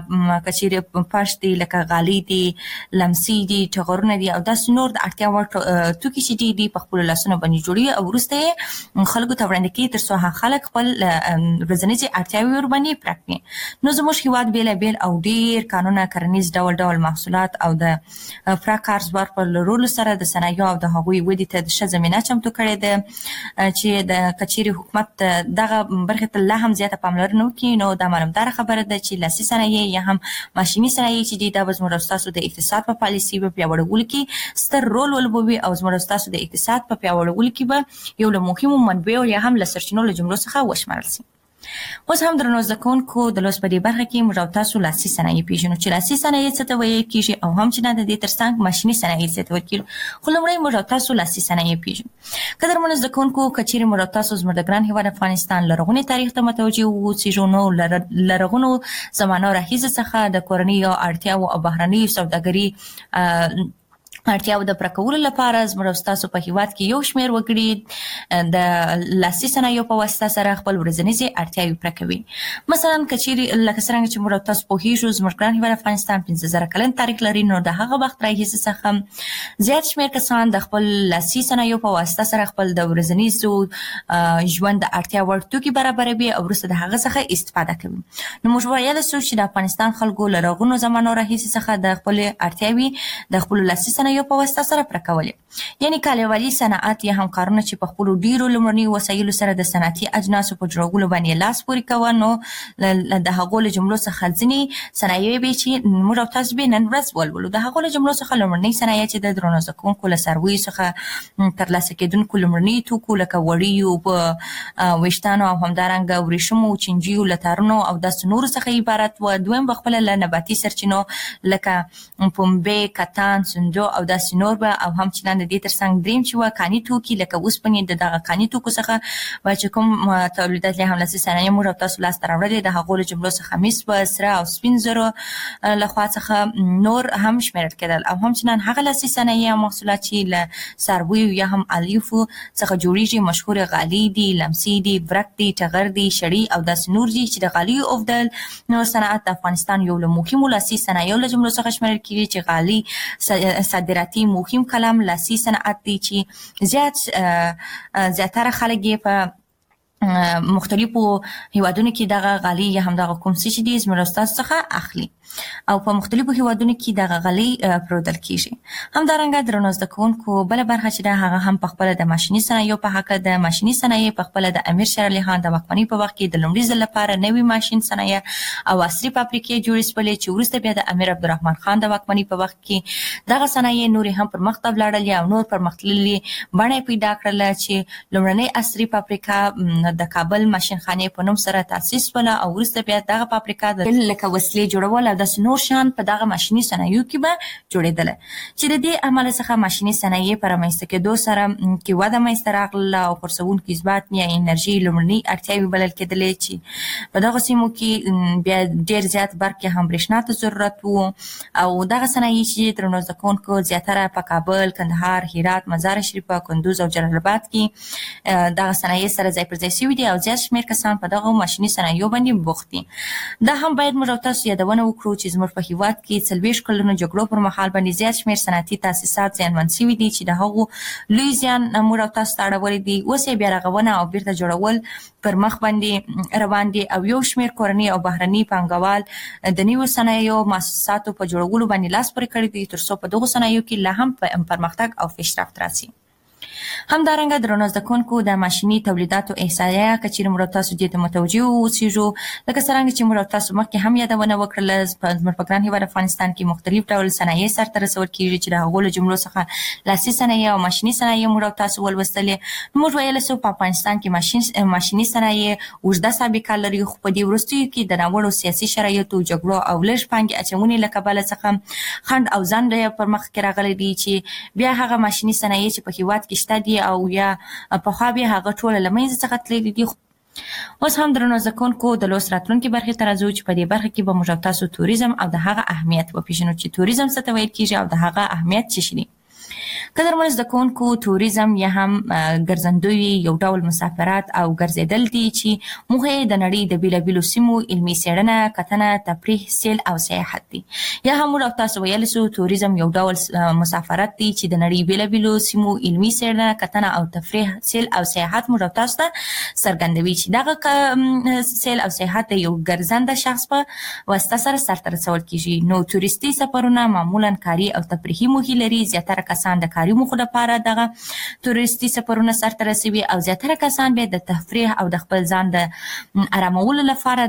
U: کچېرې فرش دي لکه غالۍ دي لمسي دي ټغرونه دي او داسې نور د اړتیا وړ توکي چې دي په خپلو لاسونو باندې جوړوي او وروسته یې خلکو ته وړاندې کوي تر څو هغه خلک خپل ورځنیزې اړتیاوې ورباندې پوره کړي. نو زموږ هیواد بیلابیل او ډیر قانونه کرنیز ډول ډول محصولات او د پوره کارزبار په لرلو سره د صنایعو او د هغوی ودې ته د ښه زمینه چمتو کړې ده چې د کچېرې حکومت دغه برخې ته لا هم زیاته پاملرنه وکړي نو دا معلومداره خبره ده چې لاسي صنایع یا هم ماشیني صنایع چې دي دا به زموږ ستاسو د اقتصاد په پالیسي په پیاوړولو کې ستر رول ولوبوي او زموږ ستاسو د اقتصاد په پیاوړولو کې به یو له مهمو منبعو یا هم له سرچینو له جملو څخه وشمارل شي. اوس هم درنو زده کوونکو د لوست په دې برخه کې موږ تاسو لاسي صنایع پیژنو چې لاسي صنایع څه ته ویل کېږي او هم چې نه د دې ترڅنګ ماشیني صنایع څه ته ویل کېږي. خو لومړی موږ تاسو لاسي صنایع پیژنو. قدرمن زده کوونکو کچېرې موږ تاسو زموږ د ګران هیواد افغانستان لرغوني تاریخ ته متوجه اوسېږو نو لرغونو زمانو راهیسې څخه د کورنۍ اړتیاو او بهرنۍ سوداګري اړتیاو د پوره کولو لپاره زموږ تاسو په هیواد کې یو شمېر وګړي د لاسي صنایعو په واسطه سره خپل ورځنیزې اړتیاوې پوره کوي. مثلا کچېرې لکه څرنګه چې موږ تاسو پوهېږو زموږ ګران هیواد افغانستان پنځه زره کلن تاریخ لري نو د هغه وخت راهیسې څخه زیات شمېر کسان د خپل لاسي صنایعو په واسطه سره خپل د ورځنیزو ژوند د اړتیا وړ توکي برابروي او وروسته د هغه څخه استفاده کوي. نو موږ ویلی سو چې د افغانستان خلکو له لرغونو زمانو راهیسې څخه د خپلې اړتیاوې د خپلو لاسي صنایعو په واسطه سره پوره کولې. یعنی کالیوالي صنعت یا هم کارونه چې په خپلو ډیرو لومړنیو وسایلو سره د صنعتي اجناسو په جوړولو باندې لاس پورې کوه نو د هغو له جملو څخه ځینې صنایع وې چې موږ او تاسو به نن ورځ ولولو. د هغو له جملو څخه لومړنۍ صنایع چې د درنو زده کوونکو له څارویو څخه ترلاسه کېدونکو لومړني توکو لکه وړیو په ویښتانو او همدارنګه ورېښمو چینجیو له تارونو او داسې نورو څخه عبارت و. دویم به خپله له نباتي سرچینو لکه پنبې کتان سندو او داسې نور به او هم چې نن د دې ترڅنګ دریم چې وه کاني توکي لکه اوسپنې د دغه کاني توکو څخه به چې کوم تولیدات یا هم لاسي صنایع موږ او تاسو لاسته راوړلې د هغو له جملو څخه مس به سره او سپین زرو لخوا څخه نور هم شمېرل کېدل او هم چې نن هغه لاسي صنایع او محصولات چې له څارویو یا هم الیفو څخه جوړېږي مشهور غالۍ دي لمسي دي برک دي ټغر دي شړۍ او داسې نور دي چې د غالیو اوبدل نور صنعت د افغانستان یو له مهمو لاسي صنایعو له جملو څخه شمېرل کېږي چې غالۍ صادراتي مهم کلام لاسي صنعت دی چې زیات زیاتره خلک یې په مختلفو هیوادونو کې دغه غالۍ یا هم دغه کوم څه چې دي زموږ ستاسو څخه اخلي او په مختلفو هیوادونو کې دغه غالۍ پلورل کېږي. همدارنګه درنو زده کوونکو بله برخه چې ده هغه هم پخپله د ماشیني صنایعو په هکله د ماشیني صنایع پخپله د امیر شېر علي خان د واکمنۍ په وخت کې د لومړي ځل لپاره نوي ماشین صنایع او عصري فابریکې جوړې شولې چې وروسته بیا د امیر عبدالرحمن خان د واکمنۍ په وخت کې دغه صنایع نورې هم پرمخ ته ولاړلې او نور پرمختللې بڼه یې پیدا کړله چې لومړنۍ عصري فابریکه د کابل ماشین خانې په نوم سره تاسیس شوله او وروسته بیا دغه فابریکه د لکه وسلې جوړول او داسې نور شیان په دغه ماشیني صنایعو کې به جوړېدله چې د دې عمله څخه ماشیني صنایع په رامنځته کېدو سره کې وده منځته راغله او خرڅوونکي اثبات یا انرژي لومړنۍ اړتیاوې بلل کېدلې چې په دغو سیمو کې بیا ډېر زیات برق یا هم برېښنا ته ضرورت و او دغه صنایع چې درنو زده کوونکو زیاتره په کابل کندهار هرات مزار شریف کندوز او جلال آباد کې دغه صنایع سره ځای پر ځای شوي دي او زیات شمېر کسان په دغو ماشیني صنایعو باندې بوخت دي. دا هم باید موږ تاسو یادونه وکړو کو چې زموږ په هیواد کې څلوېښت کلونو جګړو پر مهال باندې زیات شمېر صنعتي تاسیسات زیانمن شوي دي چې د هغو لوی زیان موږ او تاسو ته اړولی دي. اوس یې بیا رغونه او بیرته جوړول پر مخ باندې روان دي او یو شمېر کورني او بهرني پانګوال د نویو صنایعو مؤسساتو په جوړولو باندې لاس پورې کړی دي تر څو په دغو صنایعو کې لا هم پرمختګ او پیشرفت راسي. همدارنګه درنو زده کوونکو د ماشیني تولیداتو احصایه که چیرې موږ تاسو دې ته متوجه اوسېږو لکه څرنګه چې موږ تاسو مخکې هم یادونه وکړله په زموږ په ګران هېواد افغانستان کې مختلف ډول صنایع سرته رسول کېږي چې د هغو له جملو څخه لاسي صنایع او ماشیني صنایع موږ تاسو ولوستلې. نو موږ ویلی سو په افغانستان کې ماشین ماشیني صنایع اوږده سابقه لري خو په دې وروستیو کې د ناوړو سیاسي شرایطو جګړو او لږ پانګې اچونې له کبله څخه خنډ او ځنډ پر مخ کې راغلی دي چې بیا هغه ماشیني صنایع چې په هېواد کې شته دي او یا پخوا بیا هغه ټوله له منځه څخه تللي دي. اوس هم درنو زده کوونکو د لوست راتلونکي برخې ته راځو چې په دې برخه کې به موږ تاسو توریزم او د هغه اهمیت وپېژنو چې توریزم څه ته ویل کېږي او د هغه اهمیت څه شي دي. قدرمن زده کوونکو توریزم یا هم ګرځندوی یو ډول مسافرت او ګرځېدل دي چې موخه یې د نړۍ د بیلابیلو سیمو علمي څېړنه کتنه تفریح سیل او سیاحت دي. یا هم موږ تاسو ویلی سو توریزم یو ډول مسافرت دی چې د نړۍ بیلابیلو سیمو علمي څېړنه کتنه او تفریح سیل او سیاحت موږ تاسو ته څرګندوي چې دغه سیل او سیاحت د یو ګرځنده شخص په واسطه سره سرته رسول کیږي. نو تورستي سفرونه معمولا کاري او تفریحي موخې لري. زیاتره کسان د کاري موخو لپاره دغه تورستي سفرونه سرته رسوي او زیاتره کسان به د تفریح او د خپل ځان د آرامولو لپاره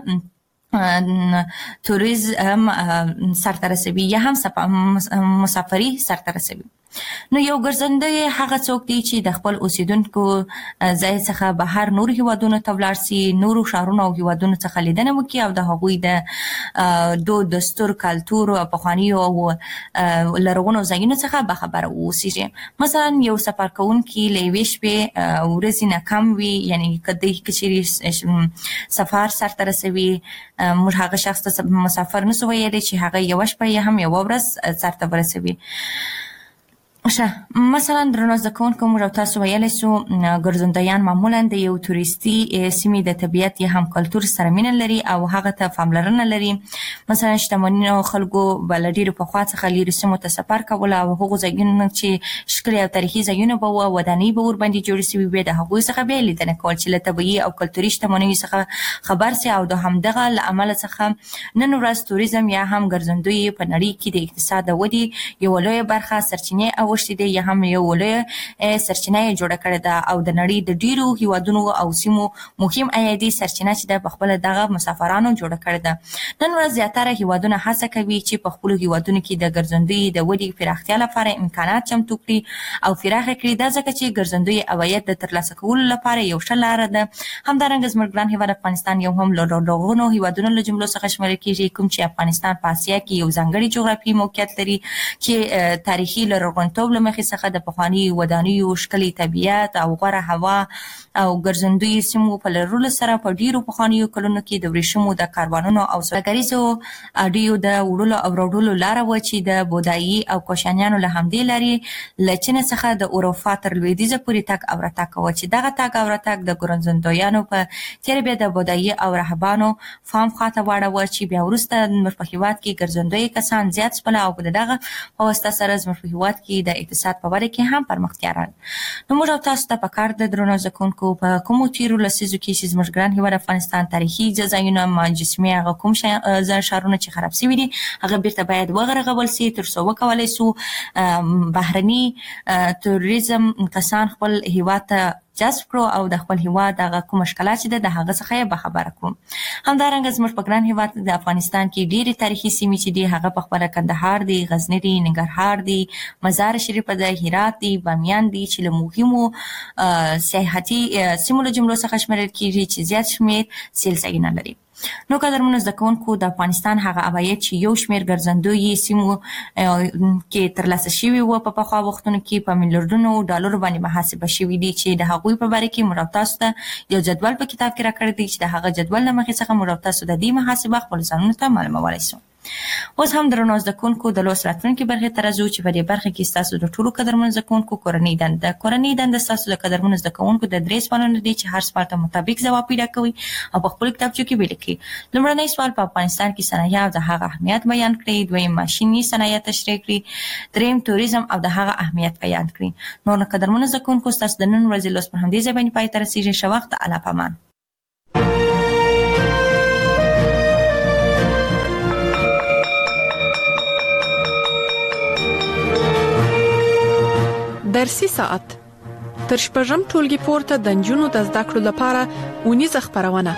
U: دغه توریزم سرته رسوي یا هم مسافري سرته رسوي. نو یو ګرځنده هغه څوک دی چې د خپل اوسیدونکو ځای څخه بهر نور هیوادونو ته ولاړ سي، نورو ښارونو او هیوادونو څخه لیدنه وکړي او د هغوی د دود دستور کلتور او پخوانیو او لرغونو ځایونو څخه باخبره واوسي. مثلا یو سفر کوونکی له یوې شپې ورځې نه کم وي، یعنی که دی که چیرې سفر سرته رسوي موږ هغه شخص ته مسافر نسو ویلی چې هغه یوه شپه یا هم یوه ورځ سرته ورسوي. ښه، مثلا درنو زده کوونکو موږ او تاسو ویلی سو ګرځندویان معمولا د یو توریستي سیمې د طبیعت یا هم کلتور سره مینه لري او هغه ته پاملرنه لري. مثلا شتمنو خلکو به له ډېرو پخوا څخه لیرې سیمو ته سفر کوله او هغو ځایونو چې ښکلي او تاریخي ځایونه به وه، ودانۍ به ورباندې جوړې سوي وې، د هغوی څخه به یې لیدنه کول چې له طبیعي او کلتوري شتمنیو څخه خبر سي او د همدغه له امله څخه نن ورځ توریزم یا هم ګرځندوی په نړۍ کې د اقتصاد د ودې یوه لویه برخه سرچینې اوښتې دی یا هم یو لویه سرچینه یې جوړه کړې ده او د نړۍ د ډېرو هیوادونو او سیمو مهم عایدي سرچینه چې ده په خپله دغه مسافرانو جوړه کړې ده. نن ورځ زیاتره هیوادونه هڅه کوي چې په خپلو هیوادونو کې د ګرځندوی د ودې پراختیا لپاره امکانات چمتو کړي او پراخه کړي. دا ځکه چې ګرځندوی عواید د ترلاسه کولو لپاره یو ښه لاره ده. همدارنګه زموږ ګران هیواد افغانستان یو هم له لرغونو هیوادونو له جملو څخه شمیرل کېږي، کوم چې افغانستان په اسیا کې یو ځانګړی جغرافیایي موقعیت لري چې تاریخي لرغونتوب له مخې څخه د پخواني ودانیو ښکلي طبیعت او غوره هوا او ګرځندوی سیمو په لرلو سره په ډېرو پخوانیو کلونو کې د ورېښمو د کاروانونو او سوداګریزو اډیو د وړلو او راوړلو لاره وه چې د بودایي او کوشانیانو له همدې لارې له چین څخه د اروپا تر لویدیځه پورې تګ او راتګ کوه چې دغه تګ او راتګ د ګرځندویانو په تېره بیا د بودایي او راهبانو فام خواته واړوه چې بیا وروسته زموږ په هېواد کې ګرځندوی کسان زیات شول او د دغه په واسطه سره زموږ په هېواد کې د اقتصاد په وده کې هم پرمختیا راغله. نو موږ او تاسو ته پکار ده درنو زده کوونکو په کومو تېرو لسیزو کې چې زموږ ګران هېواد افغانستان تاریخي ځایونه مجسمې هغه کوم ښارونه چې خراب سوي دي هغه بیرته باید وغرغول سي تر څو وکولی سو بهرني توریزم کسان خپل هېواد ته جذب کړو او د خپل هېواد هغه کومه ښکلا چې ده د هغه څخه یې باخبره کړو. همدارنګه زموږ په ګران هېواد د افغانستان کې ډېرې تاریخي سیمې چې دي هغه په خپله کندهار دی، غزني دی، ننګرهار دی، مزار شریف ده، هرات دی، بامیان دی چې له مهمو سیاحتي سیمو له جملو څخه شمیرل کېږي چې زیات شمېر سیل ځایونه لري. نو قدرمنو زده کوونکو د افغانستان هغه عواید چې یو شمېر ګرځندوی سیمو کې ترلاسه شوي وه په پخوا وختونو کې په میلیارډونو ډالرو باندې محاسبه شوي دي چې د هغوی په باره کې موږ تاسو ته یو جدول په کتاب کې راکړی دی چې د هغه جدول له مخې څخه موږ تاسو د دې محاسبه خپلو ځانونو ته معلومولی سو. اوس هم درنو زده کوونکو د لوست راتلونکي برخې ته راځو چې په دې برخه کې ستاسو د ټولو قدرمنو زده کوونکو کورنۍ دنده کورنۍ دنده ستاسو د قدرمنو زده کوونکو د درې سوالونو دي چې هر سوال ته مطابق ځواب پیدا کوي او په خپل کتابچو کې ولیکي. لومړنی سوال په افغانستان کې صنایع او د هغه اهمیت بیان کړئ. دویم ماشیني صنایع تشریح کړئ. دریم توریزم او د هغه اهمیت بیان کړئ. نور قدرمنو زده کوونکو ستاسو د نن ورځې لوست په همدې ځای باندې پای ته رسیږي. ښه وخت. الله پامان.
F: درسي ساعت تر شپږم ټولګي پورته د نجونو د زده کړو لپاره ونیزه خبرونه.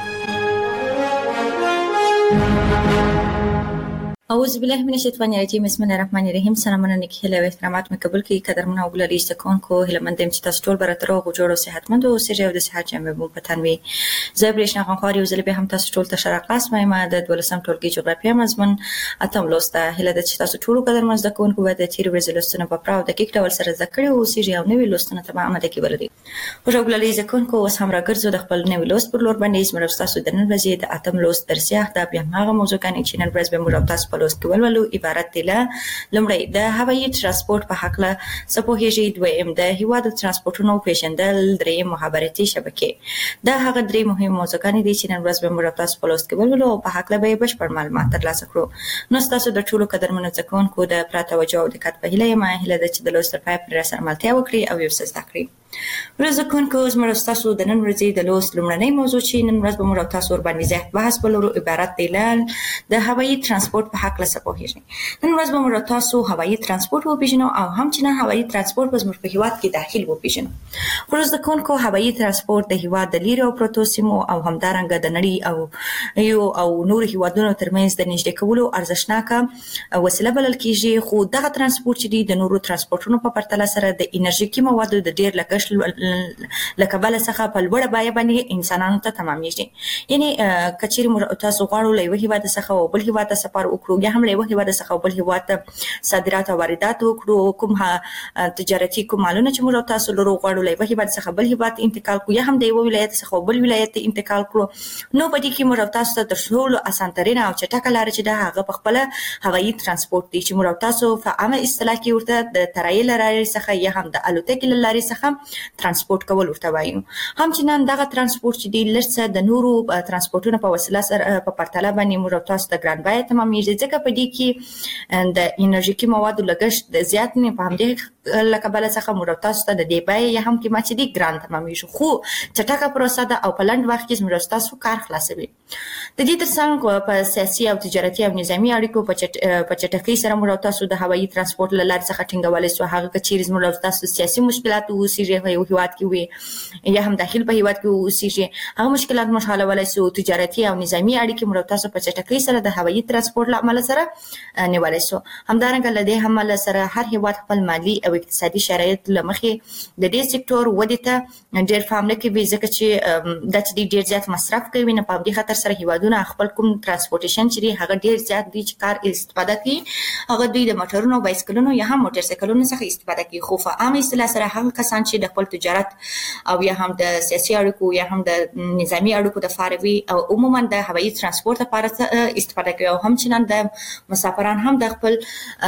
U: اعوذ بالله من الشیطان الرجیم. بسم الله الرحمن الرحیم. سلامونه نیکه او احترامات مې قبول کړئ. قدرمن او ګلالي زده کوونکو هیله مند یم چې تاسو ټول به راته روغ جوړ او صحتمند اوسئ او د صحت جامې مو په تن وي. زه برېښنا غنخوار یو ځل بیا هم تاسو ټول ته ښه راغلاست وایم. د دولسم ټولګي جغرافیه مضمون اتم لوست ده. هیله ده چې تاسو ټول قدرمن زده کوونکو به د تېرې ورځې لوستونه په پوره او دقیق ډول سره زده کړي اوسئ او نوي لوستونه ته به عملي کې ولرئ. خوږ او ګلالي زده کوونکو اوس هم راګرځو د خپل نوي لوست پر لور باندې. زموږ ستاسو د نن ورځې د اتم لوست درسي اهداف بیا هغه موضوعګانې چې نن ورځ به موږ تاسو په لوست کې ولولو عبارت دي له لومړی د هوایي ترانسپورت په حق له سپوهیږي. دویم د هیواد ترانسپورتونو پیژندل. دریم مخابراتي شبکې. دا هغه درې مهم موضوعګانې دي چې نن ورځ به موږ تاسو په لوست کې ولولو او په حق له به بشپړ معلومات ترلاسه کړو. نو تاسو د ټولو قدرمنو زده کوونکو د پوره توجه او دقت په هیله یم. هیله ده چې د لوست تر پای پورې راسره ملتیا وکړئ او یو څه زده کړئ. ورځ کوونکو زموږ تاسو د نن ورځې د لوست لومړنۍ موضوع چې نن ورځ به موږ تاسو ور باندې زیات بحث ولرو عبارت دی له د هوایي ترانسپورت په حق له سپوهیږي. نن ورځ به موږ تاسو هوایي ترانسپورت وپیژنو او هم چې نه هوایي ترانسپورت په زموږ په هیواد کې داخل وپیژنو. ورځ کوونکو هوایي ترانسپورت د هیواد د لیرې او پروتو سیمو او همدارنګه د نړۍ او یو او نور هیوادونو ترمنځ د نږدې کولو ارزښتناکه وسیله بلل کیږي. خو دغه ترانسپورت چې دی د نورو ترانسپورتونو په پرتله سره د انرژیکي موادو د ډیر لګښت لکه بل څخه په لوړه بیه باندې انسانانو ته تمامېږي. یعنی کچېرې موږ تاسو غواړو له یو هیواد څخه او بل هیواد ته سفر وکړو یا هم له یو هیواد څخه او بل هیواد ته صادرات او واردات وکړو کوم تجارتي کوم مالونه چې موږ تاسو لرو غواړو له یو هیواد څخه بل هیواد انتقال کړو یا هم د یو ولایت څخه بل ولایت انتقال کړو نو په دې کې موږ تاسو ته تر ټولو اسانترینه او چټکه لار چې دا هغه په خپل هوایي ترانسپورت دی چې موږ تاسو په عامه اصطلاح کې ورته د ترایل لارې څخه یا هم د الوتکې لارې څخه ترانسپورت کول ورته وایو. هم چې نن دغه ترانسپورت چې دی لرڅه د نورو ترانسپورتونو په وسیله سره په پرتله باندې موږ تاسو ته ګران بیه تمامېږي ځکه په دې کې د انرژیکي موادو لګښت زیات نه په همدې لکه بل څخه موږ تاسو ته د دې بیه یا هم قیمت چې دی ګران تمامېږي خو چټکه پروسه ده او په لنډ وخت کې موږ تاسو کار خلاصوي. د دې ترڅنګ په سیاسي او تجارتي او نظامی اړیکو په چټکۍ سره موږ تاسو د هوایي ترانسپورت له لارې څخه ټینګولای شو. هغه چې موږ تاسو سیاسي مشکلات اوسېږي یو هیواد کې وي یا هم داخل په هیواد کې اوسېږي هغه مشکلات موږ حلولای شو. تجارتي او نظامی اړیکې موږ تاسو په چټکۍ سره د هوایي ترانسپورت له عمل سره نیولای شو. همدارنګه له دې عمل سره هر هیواد خپل مالی او اقتصادي شرایط لمخې د دې سکتور ودې ته ډېر پام نه کوي ځکه چې د دې ډېر زیات مصرف کوي نه په دې خاطر سره هیوادونه خپل کوم ترانسپورټیشن چې هغه ډېر زیات دي چې کار استفاده کوي هغه دوی د موټرونو بایسکلونو یا هم موټر سایکلونو څخه استفاده کوي. خو په عامه اصطلاح سره هغه کسان چې د خپل تجارت او یا هم د سیاسي اړیکو یا هم د نظامی اړیکو د فاروي او عموما د هوایي ترانسپورت لپاره استفاده کوي او هم چې نن د مسافران هم د خپل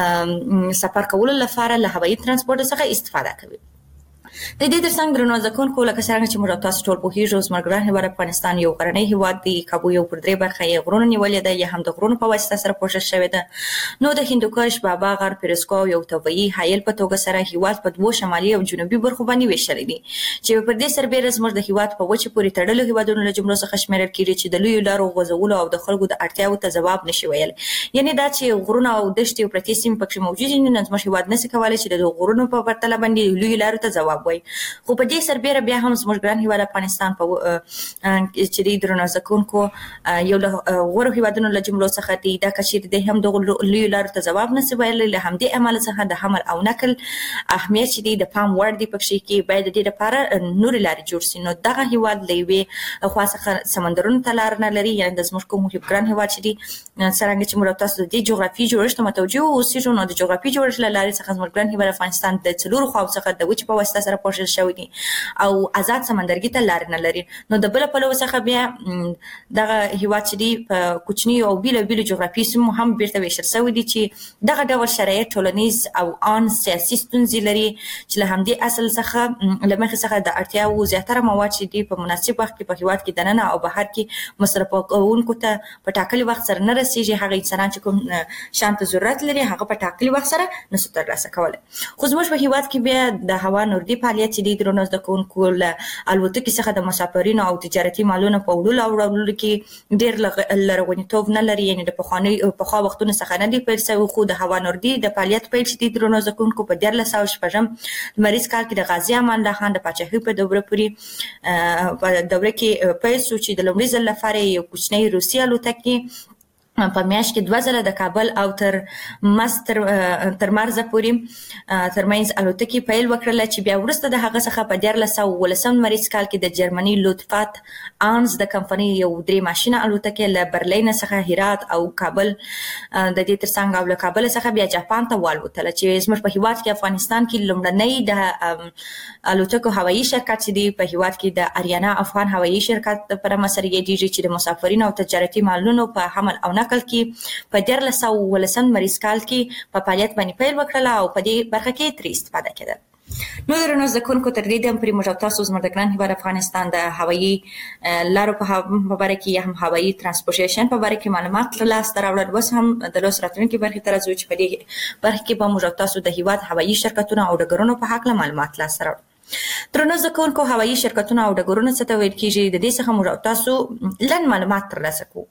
U: سفر کولو لپاره له هوایي ترانسپورت څخه استفاده کوي. د دې ترڅنګ درنو ځکونکو لکه څنګه چې موږ تاسو ټول پوهیږو زموږ ګران هیواد افغانستان یو غرنی هیواد دی. کابو یو پر درې برخه یې غرونه نیولې ده یا هم د غرونو په واسطه سره پوښښ شوی ده. نو د هندوکش بابا غر پیرسکو یو طبيعي حایل په توګه سره هیواد په دوه شمالي او جنوبي برخو باندې ویشل دي چې په دې سربېره زموږ د هیواد په وچه پورې تړلو هیوادونو له جملو څخه شمیرل کیږي چې د لوی لارو غوځولو او د خلکو د اړتیاو ته ځواب نشي ویل. یعنی دا چې غرونه او دښتې او پرتې سیمې پکې موجود دي نو زموږ هیواد نشي کولای چې د غرونو په پرتله باندې لوی لارو ته ځواب وایي. خو په دې سربېره بیا هم زموږ ګران هیواد افغانستان په چې د درنو ځکونکو یو له غوړو هیوادونو له جملو څخه دی دا کچې د هم د لوی لارو ته ځواب نشي ویلی له همدې عمل څخه د حمل او نقل اهمیت چې دی د پام وړ دی پکې کې باید د دې لپاره نور لارې جوړ شي. نو دغه هیواد له یوې خوا څخه سمندرونو ته لار نه لري یعنې د زموږ کوم ګران هیواد چې دی څرنګه چې موږ تاسو د دې جغرافي جوړښت متوجه اوسئ نو د جغرافي جوړښت له لارې څخه زموږ ګران هیواد افغانستان د څلورو خواو څخه د وچ په واسطه سره پوښل شوی دي او آزاد سمندرګي ته لار نه لري. نو د بل په لور څخه بیا دغه هیواد چې دی په کوچنی او بیل بیل جغرافي سیمو هم بیرته ویشل شوی دي چې دغه ډول شرایط ټولنیز او ان سیاسي ستونزې لري چې له همدې اصل څخه له مخې څخه د اړتیا او زیاتره مواد چې دی په مناسب وخت کې په هیواد کې دننه او بهر کې مصرف کوونکو ته په ټاکلي وخت سره نه رسیږي. هغه انسانان چې کوم شانت ضرورت لري هغه په ټاکلي وخت سره نشي ترلاسه کولی. خو زموږ په هیواد کې بیا د هوا نوردي فعالیت چې دی درونو زده کوونکو له الوتکې څخه د مسافرینو او تجارتي مالونو په وړلو او راوړلو کې ډېر لرغونیتوب نه لري، یعنې د پخواني پخوا وختونو څخه نه دی پیل شوی. خو د هوا نوردي د فعالیت پیل چې دی درونو زده کوونکو په دیارلس سوه شپږم لمریز کال کې د غازي امان الله خان د پاچاهۍ په دوره پورې په دوره کې پیل شو چې د لومړي ځل لپاره یو کوچنی روسي الوتکې په میاشت کې دوه ځله د کابل او تر مستر تر مرزه پورې ترمنځ الوتکې پیل وکړل چې بیا وروسته د هغه څخه په دیارلس سوه اوولسم لمریز کال کې د جرمني لوتفات آنز د کمپنۍ یو درې ماشینه الوتکې له برلین څخه هرات او کابل د دې ترڅنګ او له کابل څخه بیا جاپان ته والوتله چې زموږ په هیواد کې افغانستان کې لومړنی د الوتکو هوایي شرکت چې دی په هیواد کې د اریانا افغان هوایي شرکت پر مسر یادېږي چې د مسافرینو او تجارتي مالونو په حمل او نقل کې په دیارلس سوه اوولسم لمریز کال کې په فعالیت باندې پیل وکړله او په دې برخه کې ترې استفاده کېدل. نو درنو زده کوونکو تر دې دم پورې موږ او تاسو زموږ د ګران هیواد افغانستان د هوایي لارو په باره کې یا هم هوایي ترانسپورټیشن په باره کې معلومات لاسته راوړل. اوس هم د لوست راتلونکي برخې ته راځو چې په دې برخه کې به موږ او تاسو د هیواد هوایي شرکتونو او ډګرونو په هکله معلومات لاسته راوړو. درنو زده کوونکو هوایي شرکتونه او ډګرونه څه ته ویل کېږي، د دې څخه موږ او تاسو لنډ معلومات ترلاسه کوو.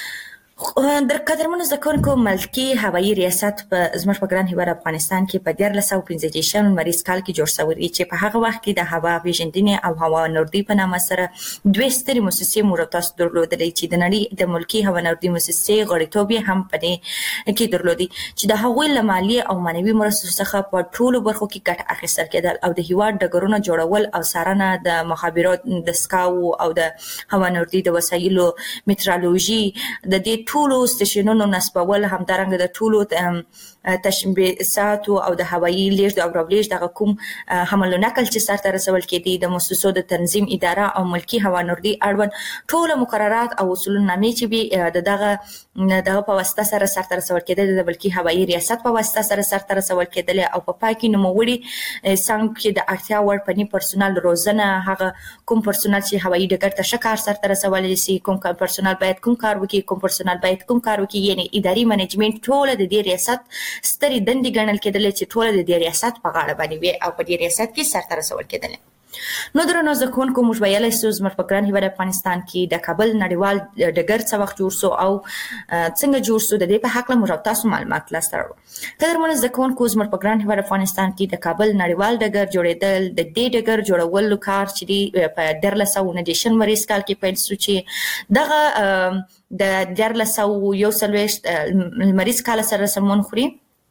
U: در قدرمنو زده کوونکو ملکي هوایي ریاست په زموږ په ګران هیواد افغانستان کې په دیارلس سوه پنځه دېرشم لمریز کال کې جوړ شوی دی چې په هغه وخت کې د هوا پیژندنې او هوا نوردي په نامه سره دوې سترې مؤسسې موږ تاسو درلودلې چې د نړۍ د ملکي هوا نوردي مؤسسې غړیتوب یې هم په دې کې درلودي چې د هغوی له مالي او معنوي مرستو څخه په ټولو برخو کې ګټه اخیستل کېدل او د هیواد ډګرونه جوړول او څارنه د مخابرات د سکاو او د هوا نوردي د وسایلو میټرالوژي د دې ټولو سټیشنونو نصبول، همدارنګه د ټولو تشبیهاتو او د هوایي لیږد او راولیږد دغه کوم حمل او نقل چې سرته رسول کېدي د مؤسسو د تنظیم اداره او ملکي هوا نوردي اړوند ټول مقررات او اصولنامې چې به د دغه دغه په واسطه سره سرته رسول کېدل د ملکي هوایي ریاست په واسطه سره سرته رسول کېدل او په پای کې نوموړي څنګه کې د اړتیا وړ پني پرسونل روزنه، هغه کوم پرسونل چې هوایي ډګر ته ښه کار سرته رسولی شي، کوم پرسونل باید کوم کار وکړي، کوم پرسونل باید کوم کار وکړي، یعنی اداري منیجمنت ټول د دې ریاست سترې دندې ګڼل کېدلې چې ټول د دې ریاست په غاړه باندې وي او په دې ریاست کې سرته رسول کېدل. نو درنو زده کوونکو موږ ویلی سو زموږ په ګران هیواد افغانستان کې د کابل نړیوال ډګر څه وخت جوړ سو او څنګه جوړ سو، د دې په هکله موږ تاسو معلومات لاسته راوړو. قدرمنو زده کوونکو زموږ په ګران هیواد افغانستان کې د کابل نړیوال ډګر جوړېدل د دې ډګر جوړولو کار چې دی په دیارلس سوه نهه دېرشم لمریز کال کې پیل سو چې دغه د دیارلس سوه یو څلوېښت لمریز کال سره سمون خوري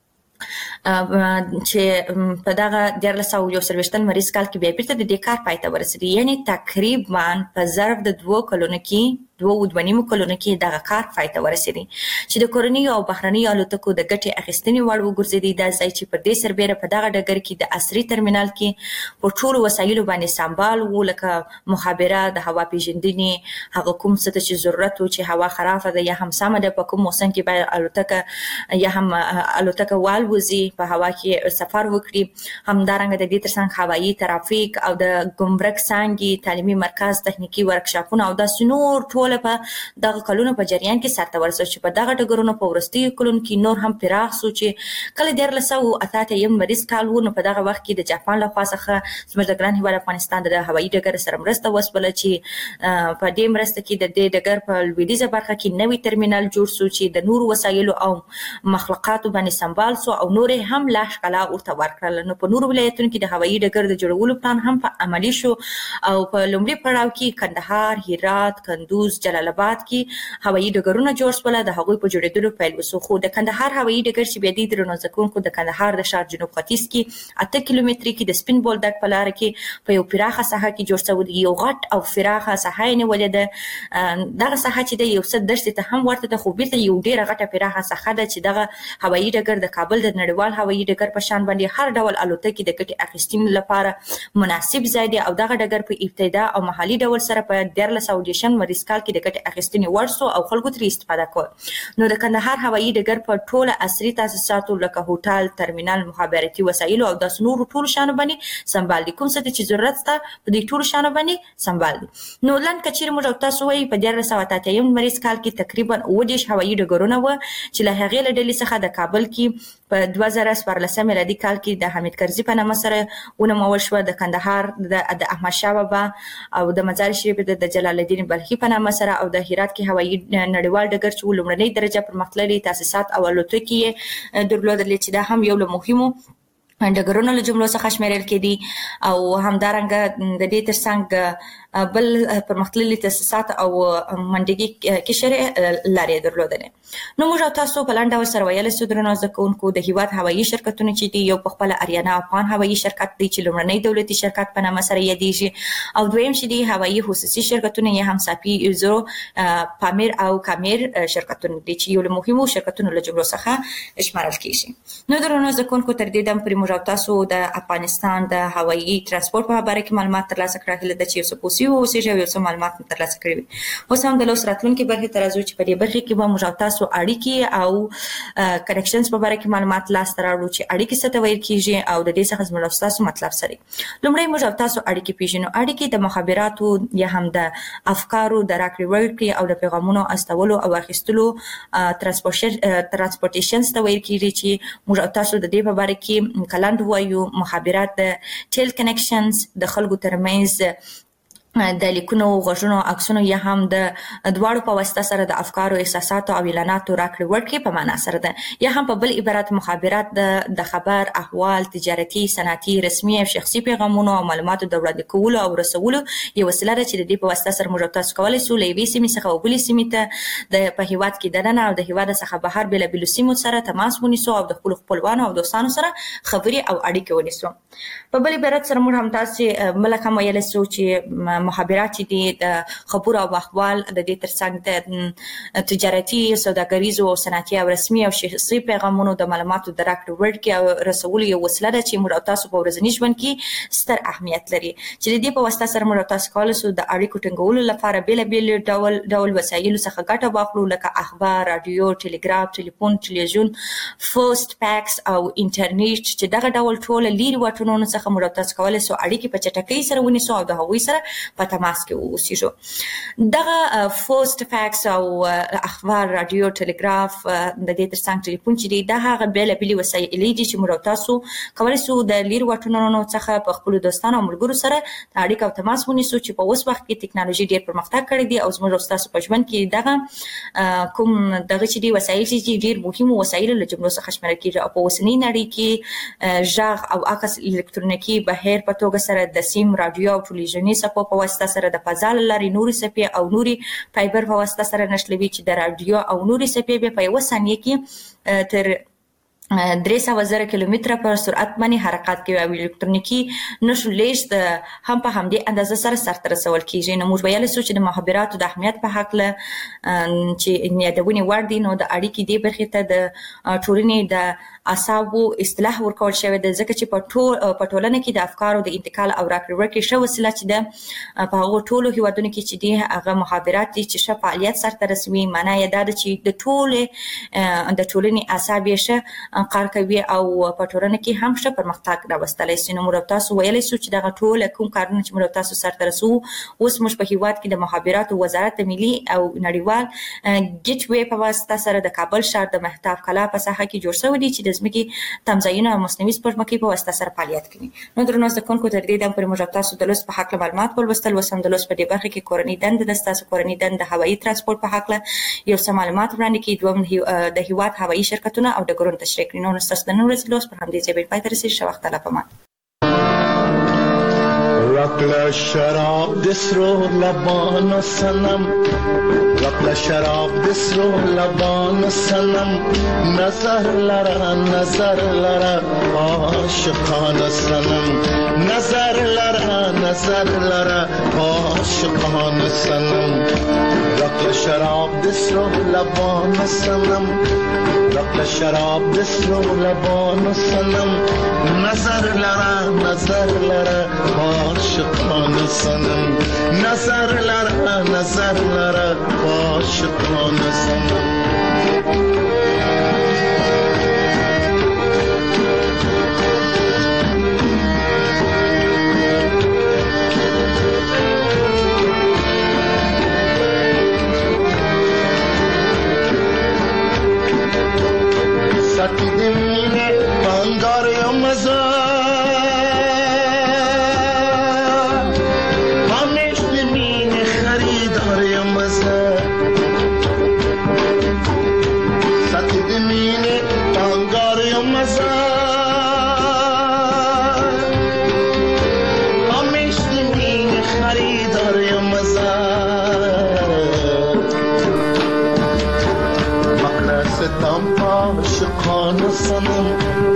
U: چې په دغه دیارلس سوه یو څلوېښتم لمریز کال کې بیا بیرته د دې کار پای ته ورسېدی، یعنې تقریبا په ظرف د دوو کلونو کې دوه او دوه نیمو کلونو کې دغه کار پای ته ورسېدی چې د کورنیو او بهرنیو الوتکو د ګټې اخیستنې وړ وګرځېدی. دا ځای چې پر دې سربیره په دغه ډګر کې د عصري ترمینال کې په ټولو وسایلو باندې سمبال و، لکه مخابره، د هوا پیژندنې، هغه کوم څه ته چې ضرورت و چې هوا خرابه ده یا هم سمه ده، په کوم موسم کې باید الوتکه یا هم الوتکه والوځي، په هوا کې سفر وکړي. همدارنګه د دې ترڅنګ هوایي ترافیک او د ګمرک څانګې، تعلیمي مرکز، تخنیکي ورکشاپونه او داسې نور ټول په دغه کلونو په جریان کې سرته ورسول چې په دغه ډګرونو په وروستیو کلونو کې نور هم پراخ سو چې کله دیارلس سوه اته اتیا لمریز کال و نو په دغه وخت کې د جاپان لخوا څخه زموږ د ګران هیواد افغانستان د هوایي ډګر سره مرسته وسوله چې په دې مرسته کې د دې ډګر په لویدیځه برخه کې نوی ترمینال جوړ سو چې د نورو وسایلو او مخلوقاتو باندې سمبال سو او نور هم لا ښکلا ورته ورکړل. نو په نورو ولایتونو کې د هوایي ډګر د جوړولو پلان هم په عملي شو او په لومړي پړاو کې کندهار، هرات، کندوز، چې جلال آباد کې هوایي ډګرونه جوړ شول د هغوی په جوړېدلو پیل وسو خو د کندهار هوایي ډګر چې بیا د درنو ځکونکو د کندهار د ښار جنوب ختیځ کې اته کیلومتري کې د سپین بولدک په لار کې په یو پراخه ساحه کې جوړ شوی دی یو غټ او پراخه ساحه یې نیولې ده دغه ساحه چې د یو څه درس ته هم ورته د خو بیرته یو ډیره غټه پراخه ساحه ده چې دغه هوایي ډګر د کابل د نړیوال هوایي ډګر په شان باندې هر ډول الوتکې د ګټې اخیستنې لپاره مناسب ځای دی او دغه ډګر په ابتدا او محلي ډول سره په دیارلس سوه دیرشم مریض کال کې د ګټې اخیستنې وړ شو او خلکو ترې استفاده کول نو د کندهار هوایي ډګر په ټوله عصري تاسیساتو لکه هوټل ترمینل مخابراتي وسایل او د نورو ټولو شانو باندې سمبال دي کوم څه چې ضرورت شته په دې ټولو شانو باندې سمبال دي نو لاند کچیر موږ تاسو وایي په دیارلس سوه اته اتیا مریض کال کې تقریبا اووه دېرش هوایي ډګرونه و چې له هغې له ډلې څخه د کابل کې په دوه زره څوارلسم میلادي کال کې د حمید کرزي په نامه سره ونومول شوه د کندهار د احمدشاه بابا او د مزار شریف د جلال الدین بلخي په نامه سره او د هرات کې هوایي نړیوال ډګر چې لومړنۍ درجه پرمختللي تاسیسات او الوتکې یې درلودلې چې دا هم یو له مهمو ډګرونو له جملو څخه شمیرل کېدي او همدارنګه د دې ترڅنګ بل پرمختللي تاسیسات او منډګي کشري لارې درلودلې نو موږ تاسو په لاندې ډول سره ویل سو درنو ځکهونکو د هیواد هوایي شرکتونه چې دی یو په خپل اریانا افغان هوایي شرکت دی چې لومړنی دولتي شرکت په نامه سره یادېږي او دویم چې دی هوایي خصوصي شرکتونه یې هم ساپي یوزرو پامیر او کامیر شرکتونه دي چې یو له مهمو شرکتونو له جملو څخه شمارل کیږي نو درنو ځکهونکو تر دې دم پرې موږ تاسو د افغانستان د هوایي ترانسپورت په اړه کې معلومات ترلاسه کړل هله د چې څه پوسی او څه یو څه معلومات ترلاسه کړی اوس هم د لوس راتلونکو برخه ترازو چې په دې برخه کې به موږ تاسو اړیکې او کنیکشنز په اړه کې معلومات لاس تراوړو چې اړیکې څه ته ویل کیږي او د دې څخه زموږ تاسو مطلب سره لومړی موږ تاسو اړیکې پیژنو اړیکې د مخابراتو یا هم د افکارو د راکړې ورکړې او د پیغامونو استولو او اخیستلو ترانسپورټیشن ترانسپورټیشن ته ویل کیږي چې موږ تاسو د دې په اړه کې کلاند وایو مخابرات د ټیل کنیکشنز د خلکو ترمنځ د لیکونو غږونو عکسونو یا هم د دواړو په واسطه سره د افکارو احساساتو او اعلاناتو راکړې ورکړې په معنا سره ده یا هم په بل عبارت مخابرات د د خبر احوال تجارتي صنعتي رسمي او شخصي پیغامونو او معلوماتو د وړاندې کولو او رسولو یو وسیله ده چې د دې په واسطه سره موږ تاسو کولای شو له یوې سیمې څخه بلې سیمې ته د په هیواد کې دننه او د هیواد څخه بهر بېلابېلو سیمو سره تماس ونیسو او د خپلو خپلوانو او دوستانو سره خبرې او اړیکې ونیسو په بل عبارت سره موږ هم تاسو ملک هم ویلی شو چې مخابرات چې دي د خبرو او احوال د دې ترڅنګ د تجارتي سوداګریزو او صنعتي او رسمي او شخصي پیغامونو د معلوماتو د راکړې ورکړې او رسولو یو وسیله ده چې موږ تاسو په ورځني ژوند کې ستر اهمیت لري چې د دې په واسطه سره موږ تاسو کولای شو د اړیکو ټینګولو لپاره بیلابېل ډول ډول وسایلو څخه ګټه واخلو لکه اخبار رادیو ټلګراف ټلیفون تلویزیون پوسټ فاکس او انټرنیټ چې دغه ډول ټول لیري واټونونو څخه موږ تاسو کولای شو اړیکې په چټکۍ سره ونیسو او د هغوی سره په تماس کې اوسېږو دغه پوسټ فاکس او اخبار رادیو ټلګراف د دې ترڅنګ ټلیفون چې دی دا هغه بیلابېلې وسایل دي چې موږ تاسو کولای شو د لیري واټونونو څخه په خپلو دوستانو او ملګرو سره اړیکه او تماس ونیسو چې په اوس وخت کې ټکنالوژي ډېر پرمختګ کړی دی او زموږ تاسو په ژوند کې دغه کوم دغه چې دی وسایل چې ډېر مهم وسایل له جملو څخه شمیرل کېږي او په اوسنۍ نړۍ کې غږ او عکس الکترونیکي بهیر په توګه سره د سیم رادیو او ټلویزیوني څپو په واسطه سره د فضا له لارې نورې څپې او نورې فایبر په واسطه سره نښلوي چې د رادیو او نورې څپې بیا په یوه ثانیه کې تر درې سوه زره کیلومتره په سرعت باندې حرکت کوي او الکترونیکي نښو لیږد هم په همدې اندازه سره سرته رسول کیږي نو موږ ویلی شو چې د مخابراتو د اهمیت په هکله چې یادونې وړ دي نو د اړیکې دې برخې ته د ټولنې د اعصابو اصطلاح ورکول شوی دی ځکه چې په ټول په ټولنه کې د افکارو د انتقال او راکړې ورکړې ښه وسیله چې ده په هغو ټولو هیوادونو کې چې دي هغه مخابرات دي چې ښه فعالیت سرته رسوي معنا یې دا ده چې د ټولې د ټولنې اعصاب یې ښه کار کوي او په ټولنه کې هم ښه پرمختګ راوستلی شي نو موږ تاسو ویلی شو چې دغه ټول کوم کارونه چې موږ تاسو سرته رسوو اوس موږ په هیواد کې د مخابراتو وزارت د ملي او نړیوال ګیټ وې په واسطه سره د کابل ښار د مهتاب کلا په ساحه کې جوړ شوی دی چې د ځمکې تمځایونه او مصنوعي سپوږمکۍ په واسطه سره فعالیت کوي نو درنو زده کوونکو تر دې دم پورې موږ تاسو د لوست په هکله معلومات ولوستل اوس هم د لوست په دې برخه کې کورنۍ دنده ده ستاسو کورنۍ دنده هوایي ترانسپورت په هکله یو څه معلومات وړاندې کړي دوم د هیواد هوایي شرکتونه او ډګرونه تشریح کړي نو ستاسو د نن ورځې لوست پر همدې ځای باید پای ته رسېږي ښه وخت لا په ما
B: رقل شراب دسرو لبان سنم رقل شراب دسرو لبان سنم نظر لرا نظر لرا عاشقان سنم نظر لرا نظر لرا عاشقان سنم رقل شراب دسرو لبان سنم رقل شراب دسرو لبان سنم نظر لرا نظر لرا عاشقان سنم نظر لرا نظر لرا عاشقان سنم ساتی دمینه بانگار یا مزار همیش دمینه خریدار یا مزار ساتی دمینه بانگار یا مزار همیش دمینه خریدار یا مزار مقرستم عاشقان سنم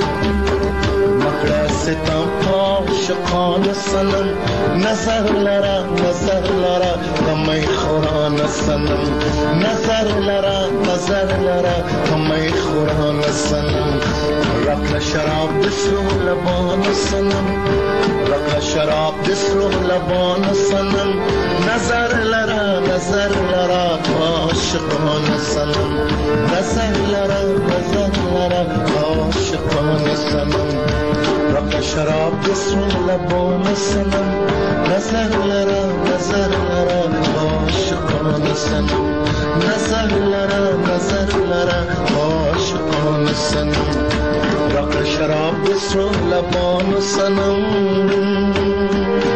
B: مقرستم عاشقان سنم نظر لرا نظر لرا کمی خوران سنم نظر لرا نظر لرا کمی خوران سنم رقل شراب دسرو لبان سنم رقل شراب دسرو لبان سنم نظر لرا نظر لرا عاشقان سنم نظر لرا نظر لرا عاشقان سنم رقل شراب دسرو لبان سنم نظر لرا نظر لرا عاشقان سنم نظر لرا نظر لرا عاشقان سنم رقل شراب دسرو لبان سنم